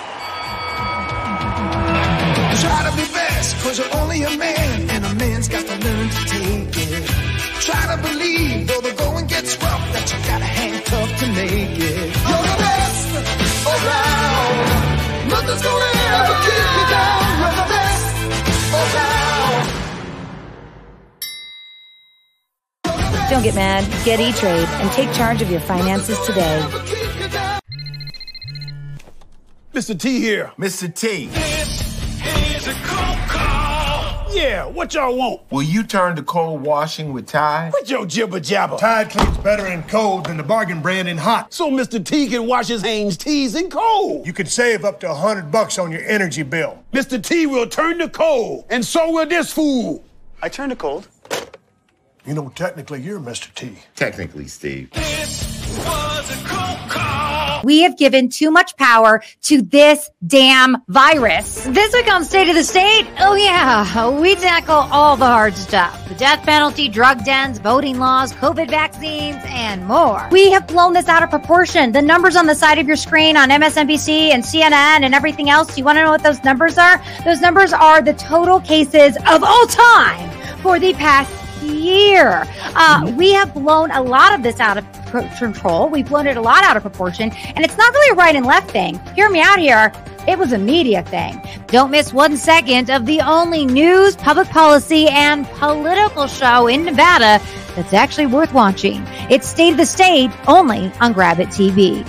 Try to be best, 'cause you're only a man, and a man's got to learn to take it. Try to believe, though the going gets rough, that you gotta hang tough to make it. You're the best around. Nothing's gonna ever keep you down. You're the best around. Don't get mad. Get E-Trade and take charge of your finances today. Mr. T here. Mr. T, Yeah, what y'all want? will you turn to cold washing with Tide? What your jibber jabber? Tide cleans better in cold than the bargain brand in hot. So Mr. T can wash his hands tees in cold. You can save up to $100 on your energy bill. Mr. T will turn to cold, and so will this fool. I turn to cold. You know, technically, you're Mr. T. Technically, Steve. We have given too much power to this damn virus. This week on State of the State, oh yeah, we tackle all the hard stuff. The death penalty, drug dens, voting laws, COVID vaccines, and more. We have blown this out of proportion. The numbers on the side of your screen on MSNBC and CNN and everything else, you want to know what those numbers are? Those numbers are the total cases of all time for the past year. We have blown a lot of this out of control. We've blown it a lot out of proportion, and it's not really a right and left thing. Hear me out here. It was a media thing. Don't miss 1 second of the only news, public policy, and political show in Nevada that's actually worth watching. It's State of the State, only on Grab It TV.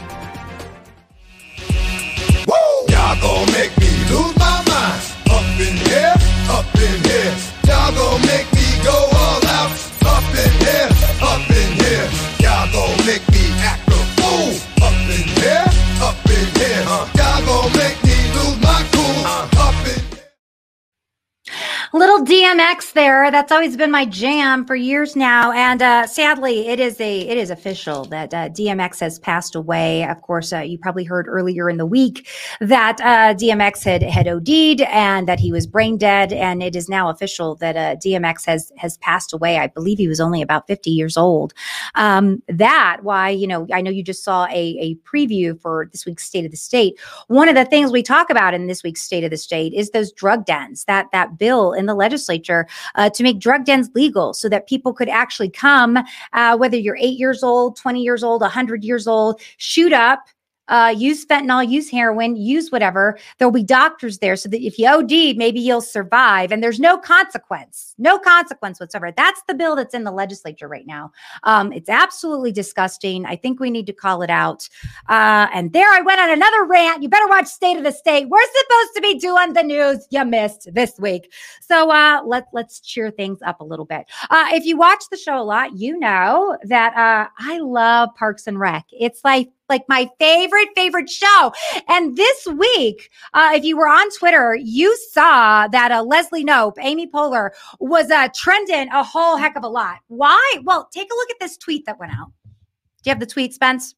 Woo! Y'all gon' make me lose my mind. Up in here, up in here. Y'all gon' make me go all out. Up in here, up in here. Y'all gon' make me act a fool. Up in here, up in here. Y'all gon' make me lose my cool. Up in here. Little DMX there. That's always been my jam for years now. And sadly, it is official that DMX has passed away. Of course, you probably heard earlier in the week that DMX had OD'd and that he was brain dead. And it is now official that DMX has passed away. I believe he was only about 50 years old. Why, you know, I know you just saw a preview for this week's State of the State. One of the things we talk about in this week's State of the State is those drug dens, that bill in the legislature to make drug dens legal so that people could actually come, whether you're 8 years old, 20 years old, 100 years old, shoot up, use fentanyl, use heroin, use whatever. There'll be doctors there so that if you OD, maybe you'll survive. And there's no consequence whatsoever. That's the bill that's in the legislature right now. It's absolutely disgusting. I think we need to call it out. And there I went on another rant. You better watch State of the State. We're supposed to be doing the news you missed this week. So let's cheer things up a little bit. If you watch the show a lot, you know that I love Parks and Rec. It's like my favorite show. And this week, if you were on Twitter, you saw that Leslie Knope, Amy Poehler, was trending a whole heck of a lot. Why? Well, take a look at this tweet that went out. Do you have the tweet, Spence?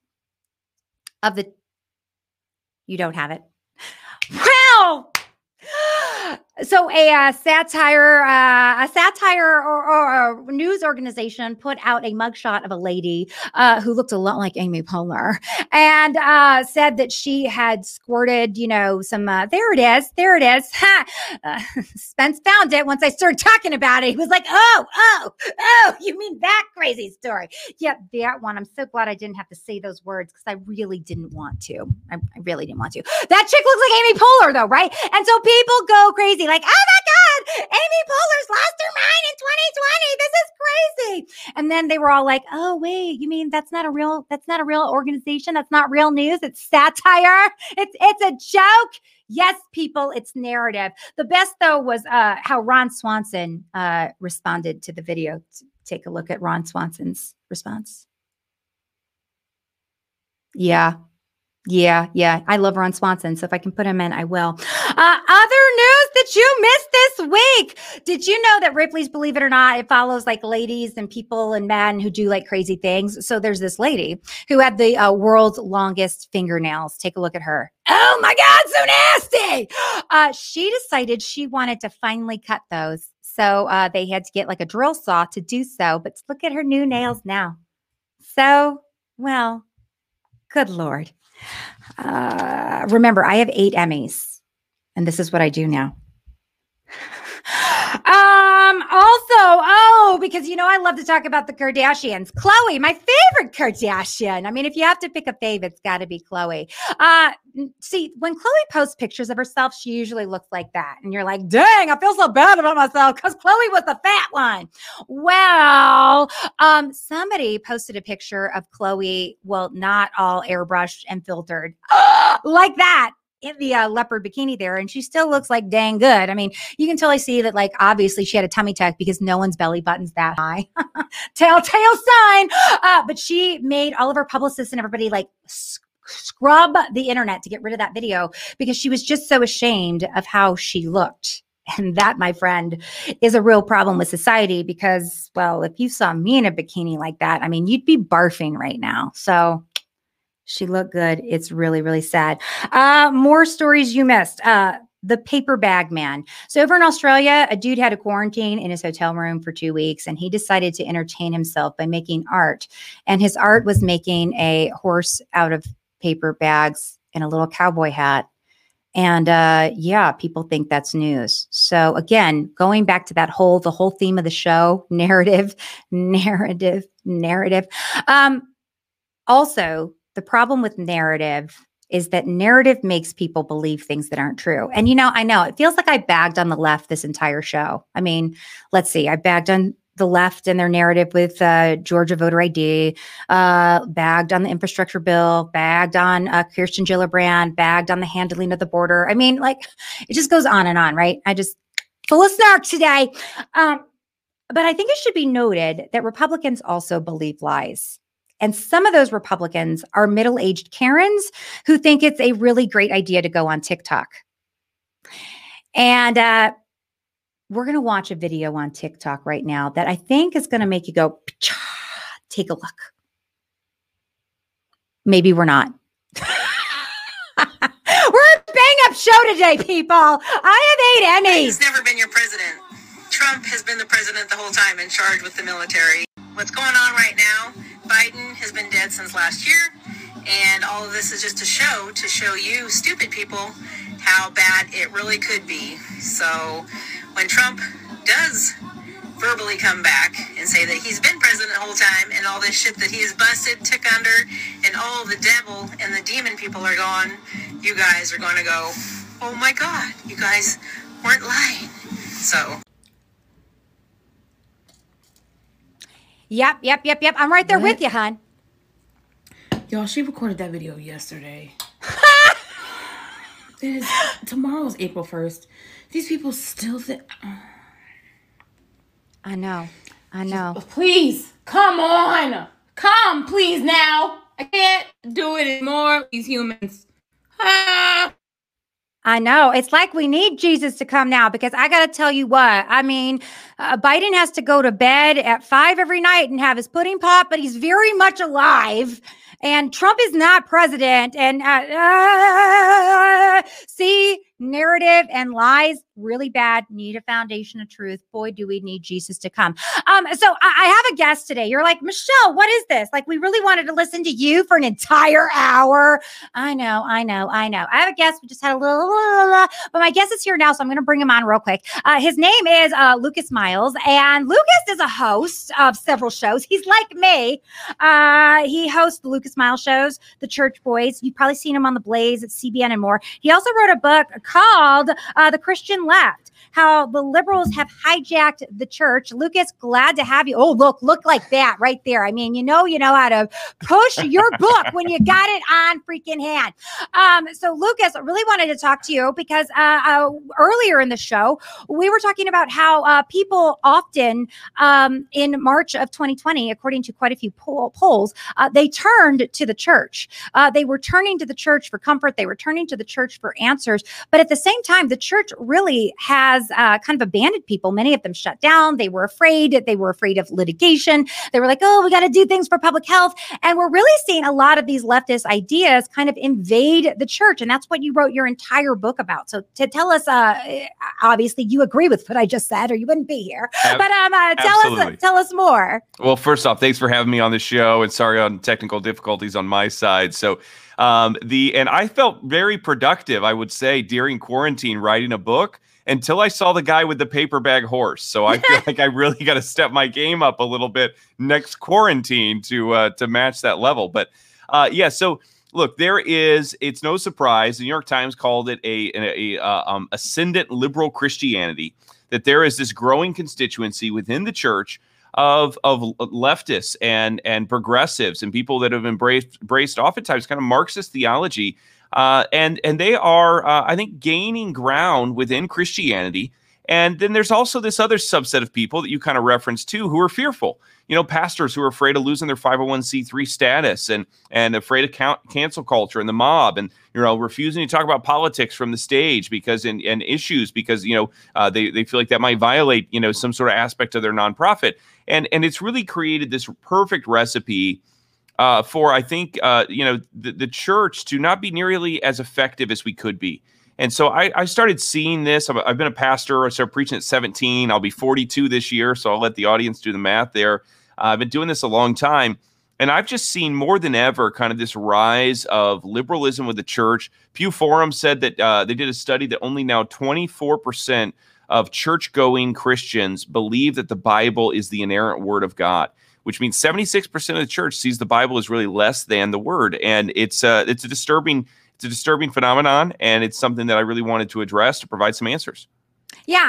You don't have it. Well, so So a satire or news organization put out a mugshot of a lady who looked a lot like Amy Poehler, and said that she had squirted, some. There it is. Spence found it once I started talking about it. He was like, "Oh, you mean that crazy story?" Yeah, that one. I'm so glad I didn't have to say those words because I really didn't want to. I really didn't want to. That chick looks like Amy Poehler, though, right? And so people go crazy, like, "Oh my God, Amy Poehler's lost her mind in 2020. This is crazy." And then they were all like, "Oh wait, you mean that's not a real organization? That's not real news. It's satire. It's a joke." Yes, people, it's narrative. The best though was how Ron Swanson responded to the video. Take a look at Ron Swanson's response. Yeah. I love Ron Swanson, so if I can put him in, I will. Other news that you missed this week. Did you know that Ripley's Believe It or Not, it follows like ladies and people and men who do like crazy things. So there's this lady who had the world's longest fingernails. Take a look at her. Oh my God, so nasty. She decided she wanted to finally cut those. So they had to get like a drill saw to do so. But look at her new nails now. So, well, good Lord. Remember, I have 8 Emmys, and this is what I do now. Also, because I love to talk about the Kardashians. Khloe, my favorite Kardashian. I mean, if you have to pick a fave, it's got to be Khloe. See, when Khloe posts pictures of herself, she usually looks like that. And you're like, dang, I feel so bad about myself because Khloe was the fat one. Well, somebody posted a picture of Khloe, well, not all airbrushed and filtered, like that. In the leopard bikini there, and she still looks like dang good. I mean, you can totally see that, like, obviously she had a tummy tuck because no one's belly button's that high. Telltale sign. But she made all of her publicists and everybody like scrub the internet to get rid of that video because she was just so ashamed of how she looked. And that, my friend, is a real problem with society because, well, if you saw me in a bikini like that, I mean, you'd be barfing right now. So she looked good. It's really, really sad. More stories you missed. The paper bag man. So over in Australia, a dude had a quarantine in his hotel room for 2 weeks, and he decided to entertain himself by making art. And his art was making a horse out of paper bags and a little cowboy hat. And yeah, people think that's news. So again, going back to the whole theme of the show, narrative. Also, the problem with narrative is that narrative makes people believe things that aren't true. And, I know it feels like I bagged on the left this entire show. I mean, let's see, I bagged on the left and their narrative with Georgia voter ID, bagged on the infrastructure bill, bagged on Kirsten Gillibrand, bagged on the handling of the border. I mean, like, it just goes on and on, right? I just full of snark today. But I think it should be noted that Republicans also believe lies. And some of those Republicans are middle-aged Karens who think it's a really great idea to go on TikTok. And we're going to watch a video on TikTok right now that I think is going to make you go, take a look. Maybe we're not. We're a bang-up show today, people. I have 8 Emmys. He's never been your president. Trump has been the president the whole time in charge with the military. What's going on right now? Biden has been dead since last year, and all of this is just to show you stupid people how bad it really could be. So when Trump does verbally come back and say that he's been president the whole time and all this shit that he has busted, took under, and all the devil and the demon people are gone, you guys are going to go, oh my God, you guys weren't lying. So. Yep. I'm right there with you, hon. Y'all, she recorded that video yesterday. Tomorrow's April 1st. These people still think... I know. Please, come on. Come, please, now. I can't do it anymore. These humans. I know. It's like we need Jesus to come now because I got to tell you what. I mean, Biden has to go to bed at 5 every night and have his pudding pop, but he's very much alive. And Trump is not president. And see, narrative and lies, really bad. Need a foundation of truth. Boy, do we need Jesus to come. So I have a guest today. You're like, Michelle, what is this? Like, we really wanted to listen to you for an entire hour. I know. I have a guest. We just had a little, but my guest is here now, so I'm going to bring him on real quick. His name is Lucas Miles, and Lucas is a host of several shows. He's like me. He hosts the Lucas Miles shows, The Church Boys. You've probably seen him on The Blaze at CBN and more. He also wrote a book called The Christian Left: How the Liberals Have Hijacked the Church. Lucas, glad to have you. Oh, look like that right there. I mean, you know how to push your book when you got it on freaking hand. So Lucas, I really wanted to talk to you because earlier in the show, we were talking about how people often in March of 2020, according to quite a few polls, they turned to the church. They were turning to the church for comfort. They were turning to the church for answers. But at the same time, the church really has kind of abandoned people. Many of them shut down. They were afraid. They were afraid of litigation. They were like, oh, we got to do things for public health. And we're really seeing a lot of these leftist ideas kind of invade the church. And that's what you wrote your entire book about. So to tell us, obviously you agree with what I just said, or you wouldn't be here. But tell us more. Well, first off, thanks for having me on the show, and sorry on technical difficulties on my side. So and I felt very productive, I would say, during quarantine writing a book until I saw the guy with the paper bag horse. So I feel like I really got to step my game up a little bit next quarantine to match that level. But so look, it's no surprise. The New York Times called it a ascendant liberal Christianity, that there is this growing constituency within the church of leftists and progressives and people that have embraced oftentimes kind of Marxist theology. And they are, I think, gaining ground within Christianity. And then there's also this other subset of people that you kind of referenced too, who are fearful. Pastors who are afraid of losing their 501c3 status and afraid of cancel culture and the mob, and refusing to talk about politics from the stage because and issues because they feel like that might violate some sort of aspect of their nonprofit. And it's really created this perfect recipe for, I think, the church to not be nearly as effective as we could be. And so I started seeing this. I've been a pastor. I started preaching at 17. I'll be 42 this year, so I'll let the audience do the math there. I've been doing this a long time, and I've just seen more than ever kind of this rise of liberalism with the church. Pew Forum said that they did a study that only now 24% of church-going Christians believe that the Bible is the inerrant word of God, which means 76% of the church sees the Bible as really less than the word. And it's a disturbing phenomenon, and it's something that I really wanted to address to provide some answers. Yeah,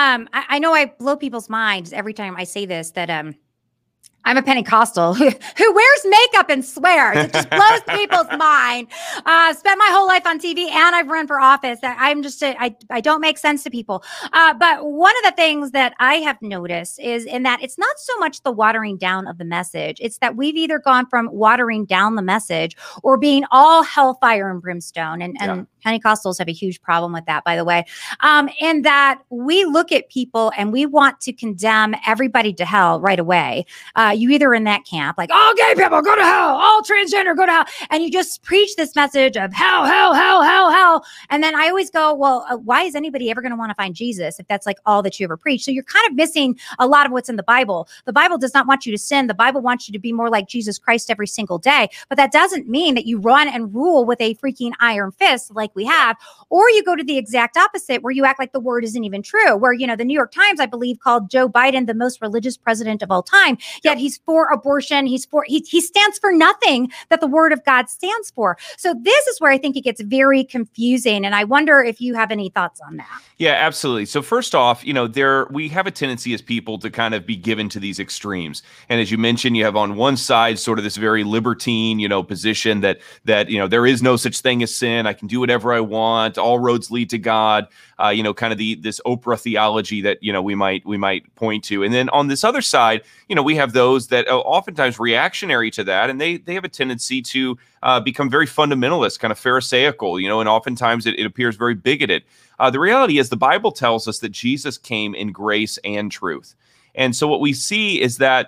I know I blow people's minds every time I say this, that I'm a Pentecostal who wears makeup and swears. It just blows people's mind. Spent my whole life on TV, and I've run for office. I don't make sense to people. But one of the things that I have noticed is in that it's not so much the watering down of the message. It's that we've either gone from watering down the message or being all hellfire and brimstone. And Pentecostals have a huge problem with that, by the way. And that we look at people and we want to condemn everybody to hell right away. You either in that camp, like, all gay people go to hell, all transgender go to hell. And you just preach this message of hell, hell, hell, hell, hell. And then I always go, well, why is anybody ever going to want to find Jesus if that's like all that you ever preach? So you're kind of missing a lot of what's in the Bible. The Bible does not want you to sin. The Bible wants you to be more like Jesus Christ every single day. But that doesn't mean that you run and rule with a freaking iron fist like we have, or you go to the exact opposite where you act like the word isn't even true, where, the New York Times, I believe, called Joe Biden the most religious president of all time, yet he's for abortion. He stands for nothing that the word of God stands for. So this is where I think it gets very confusing. And I wonder if you have any thoughts on that. Yeah, absolutely. So first off, we have a tendency as people to kind of be given to these extremes. And as you mentioned, you have on one side sort of this very libertine, position that there is no such thing as sin. I can do whatever I want. All roads lead to God. Kind of this Oprah theology that we might point to. And then on this other side, we have those that are oftentimes reactionary to that, and they have a tendency to become very fundamentalist, kind of Pharisaical, and oftentimes it appears very bigoted. The reality is the Bible tells us that Jesus came in grace and truth. And so what we see is that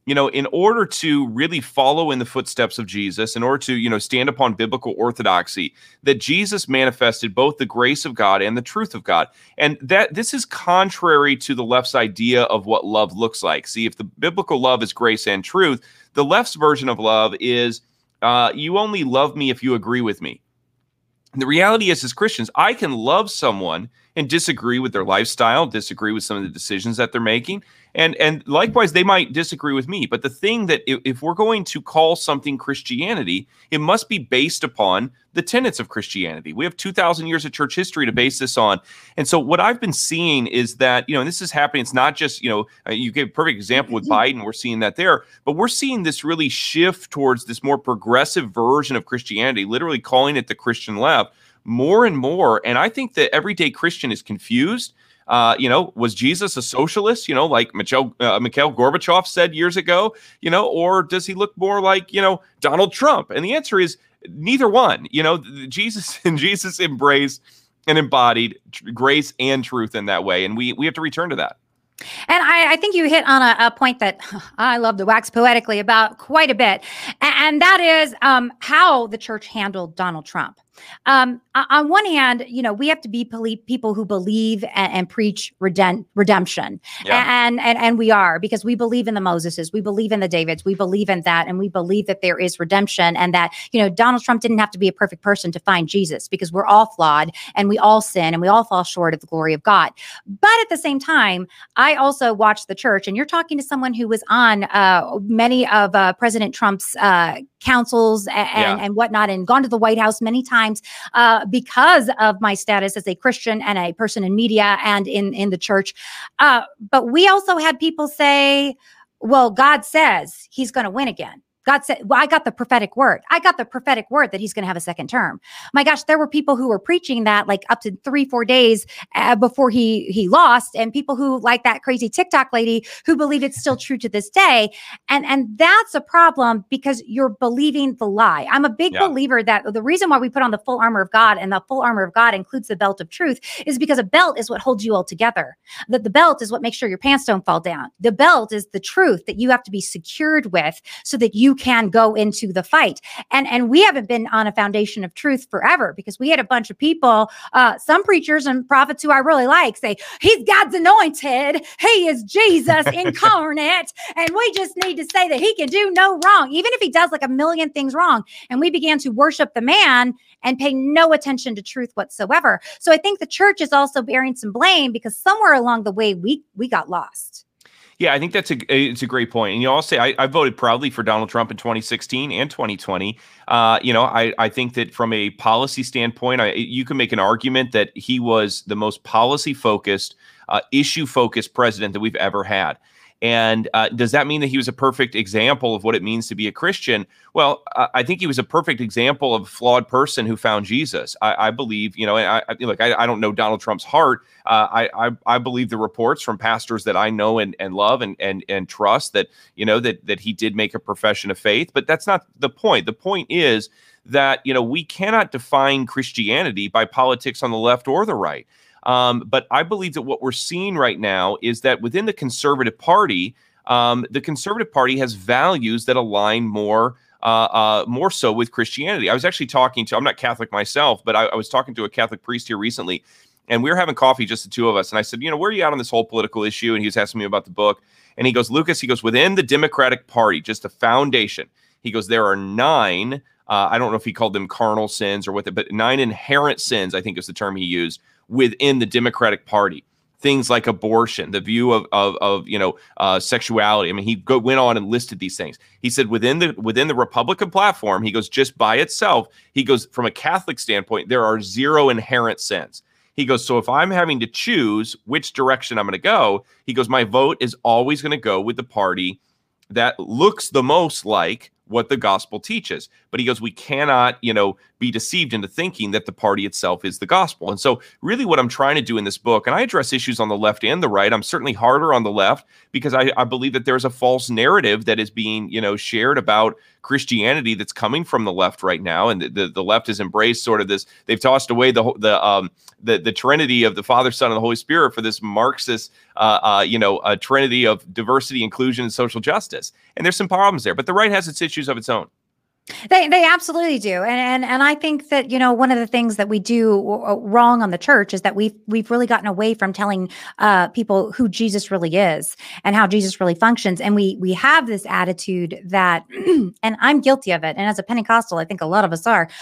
in order to really follow in the footsteps of Jesus, in order to, stand upon biblical orthodoxy, that Jesus manifested both the grace of God and the truth of God. And that this is contrary to the left's idea of what love looks like. See, if the biblical love is grace and truth, the left's version of love is you only love me if you agree with me. And the reality is, as Christians, I can love someone and disagree with their lifestyle, disagree with some of the decisions that they're making. And likewise, they might disagree with me. But the thing that if we're going to call something Christianity, it must be based upon the tenets of Christianity. We have 2,000 years of church history to base this on. And so what I've been seeing is that, and this is happening. It's not just, you gave a perfect example with Biden. We're seeing that there. But we're seeing this really shift towards this more progressive version of Christianity, literally calling it the Christian left more and more. And I think the everyday Christian is confused. Was Jesus a socialist, like Mikhail Gorbachev said years ago, or does he look more like, Donald Trump? And the answer is neither one. Jesus embraced and embodied grace and truth in that way. And we have to return to that. And I think you hit on a point that I love to wax poetically about quite a bit. And that is how the church handled Donald Trump. On one hand, we have to be people who believe and preach redemption. Yeah. And we are, because we believe in the Moseses, we believe in the Davids, we believe in that. And we believe that there is redemption, and that, Donald Trump didn't have to be a perfect person to find Jesus, because we're all flawed and we all sin and we all fall short of the glory of God. But at the same time, I also watch the church, and you're talking to someone who was on many of President Trump's councils and whatnot, and gone to the White House many times because of my status as a Christian and a person in media and in the church. But we also had people say, well, God says he's going to win again. God said, well, I got the prophetic word. I got the prophetic word that he's going to have a second term. My gosh, there were people who were preaching that like up to 3-4 days before he lost, and people who, like that crazy TikTok lady, who believe it's still true to this day. And that's a problem, because you're believing the lie. I'm a big believer that the reason why we put on the full armor of God, and the full armor of God includes the belt of truth, is because a belt is what holds you all together. That the belt is what makes sure your pants don't fall down. The belt is the truth that you have to be secured with so that you can go into the fight. And we haven't been on a foundation of truth forever, because we had a bunch of people, some preachers and prophets who I really like, say, he's God's anointed. He is Jesus incarnate. And we just need to say that he can do no wrong, even if he does like a million things wrong. And we began to worship the man and pay no attention to truth whatsoever. So I think the church is also bearing some blame, because somewhere along the way, we got lost. Yeah, I think it's a gresay point. And I'll say I voted proudly for Donald Trump in 2016 and 2020. I think that from a policy standpoint, you can make an argument that he was the most policy-focused, issue-focused president that we've ever had. And does that mean that he was a perfect example of what it means to be a Christian? Well, I think he was a perfect example of a flawed person who found Jesus. I believe, and I don't know Donald Trump's heart. I believe the reports from pastors that I know and love and trust that, that he did make a profession of faith. But that's not the point. The point is that, we cannot define Christianity by politics on the left or the right. But I believe that what we're seeing right now is that within the Conservative Party has values that align more so with Christianity. I was actually I'm not Catholic myself, but I was talking to a Catholic priest here recently, and we were having coffee, just the two of us. And I said, where are you at on this whole political issue? And he was asking me about the book. And he goes, Lucas, within the Democratic Party, just a foundation, he goes, there are 9, I don't know if he called them carnal sins or what, but 9 inherent sins, I think is the term he used, within the Democratic Party. Things like abortion, the view of sexuality. I mean, he went on and listed these things. He said within the Republican platform, he goes, just by itself, he goes, from a Catholic standpoint, there are 0 inherent sins. He goes, so if I'm having to choose which direction I'm going to go, he goes, my vote is always going to go with the party that looks the most like what the gospel teaches. But he goes, we cannot, be deceived into thinking that the party itself is the gospel. And so really what I'm trying to do in this book, and I address issues on the left and the right, I'm certainly harder on the left because I believe that there's a false narrative that is being, shared about Christianity that's coming from the left right now. And the left has embraced sort of this, they've tossed away the Trinity of the Father, Son, and the Holy Spirit for this Marxist, a Trinity of diversity, inclusion, and social justice. And there's some problems there, but the right has its issues of its own. They absolutely do. And I think that, one of the things that we do wrong on the church is that we've really gotten away from telling people who Jesus really is and how Jesus really functions. And we have this attitude that, and I'm guilty of it. And as a Pentecostal, I think a lot of us are,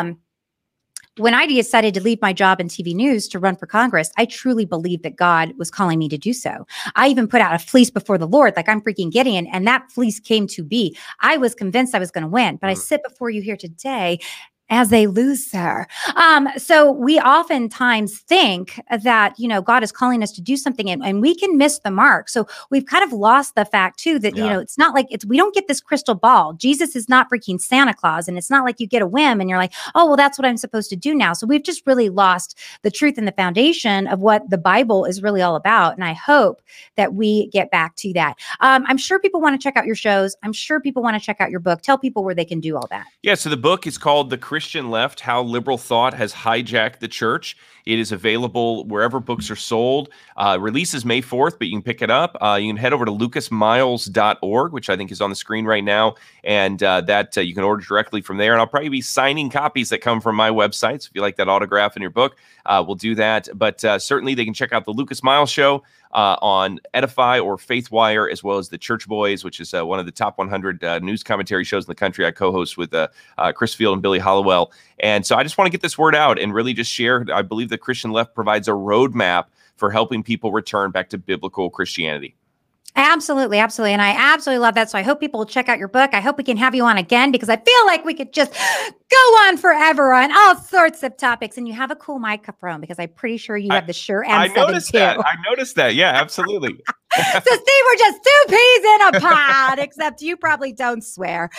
when I decided to leave my job in TV news to run for Congress, I truly believed that God was calling me to do so. I even put out a fleece before the Lord, like I'm freaking Gideon, and that fleece came to be. I was convinced I was going to win, but I sit before you here today as a loser. So we oftentimes think that, God is calling us to do something and we can miss the mark. So we've kind of lost the fact too, that, it's not like we don't get this crystal ball. Jesus is not freaking Santa Claus. And it's not like you get a whim and you're like, oh, well, that's what I'm supposed to do now. So we've just really lost the truth and the foundation of what the Bible is really all about. And I hope that we get back to that. I'm sure people want to check out your shows. I'm sure people want to check out your book. Tell people where they can do all that. Yeah. So the book is called The Christian Left: How Liberal Thought Has Hijacked the Church. It is available wherever books are sold. Releases May 4th, but you can pick it up. You can head over to lucasmiles.org, which I think is on the screen right now, and that you can order directly from there. And I'll probably be signing copies that come from my website. So if you like that autograph in your book, we'll do that. But certainly they can check out the Lucas Miles Show on Edify or FaithWire, as well as the Church Boys, which is one of the top 100 news commentary shows in the country. I co-host with Chris Field and Billy Hollowell. And so I just want to get this word out and really just share. I believe the Christian Left provides a roadmap for helping people return back to biblical Christianity. Absolutely. Absolutely. And I absolutely love that. So I hope people will check out your book. I hope we can have you on again, because I feel like we could just go on forever on all sorts of topics. And you have a cool microphone, because I'm pretty sure you have the Shure M7 I noticed too. that. I noticed that. Yeah, absolutely. So Steve, we're just two peas in a pod, except you probably don't swear.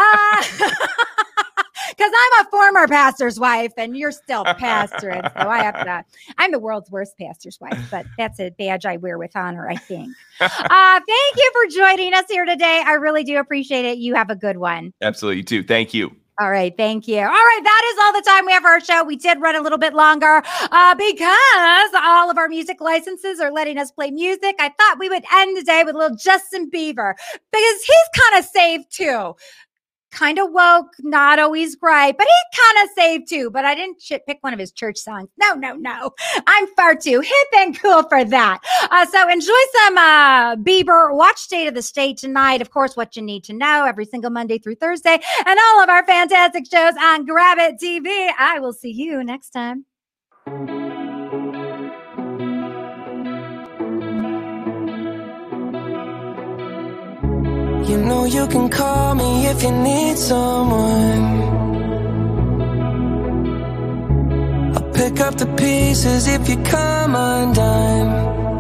Because I'm a former pastor's wife and you're still pastoring. So I have to, I'm the world's worst pastor's wife, but that's a badge I wear with honor, I think. Thank you for joining us here today. I really do appreciate it. You have a good one. Absolutely, you too. Thank you. All right. Thank you. All right. That is all the time we have for our show. We did run a little bit longer because all of our music licenses are letting us play music. I thought we would end the day with a little Justin Bieber, because he's kind of saved too. Kind of woke, not always great, but he kind of saved too. But I didn't pick one of his church songs. No. I'm far too hip and cool for that. So enjoy some Bieber. Watch State of the State tonight. Of course, What You Need to Know every single Monday through Thursday, and all of our fantastic shows on Grab It TV. I will see you next time. You know you can call me if you need someone. I'll pick up the pieces if you come undone.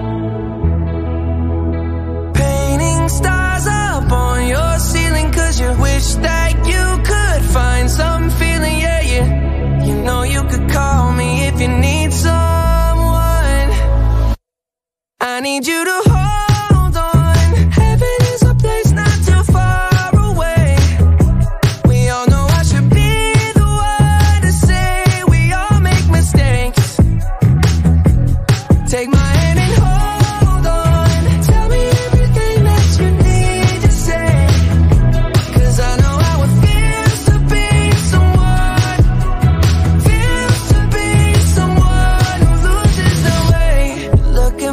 Painting stars up on your ceiling, 'cause you wish that you could find some feeling, yeah. You know you could call me if you need someone. I need you to hold on. Heaven is a place not too far away. We all know I should be the one to say we all make mistakes. Take my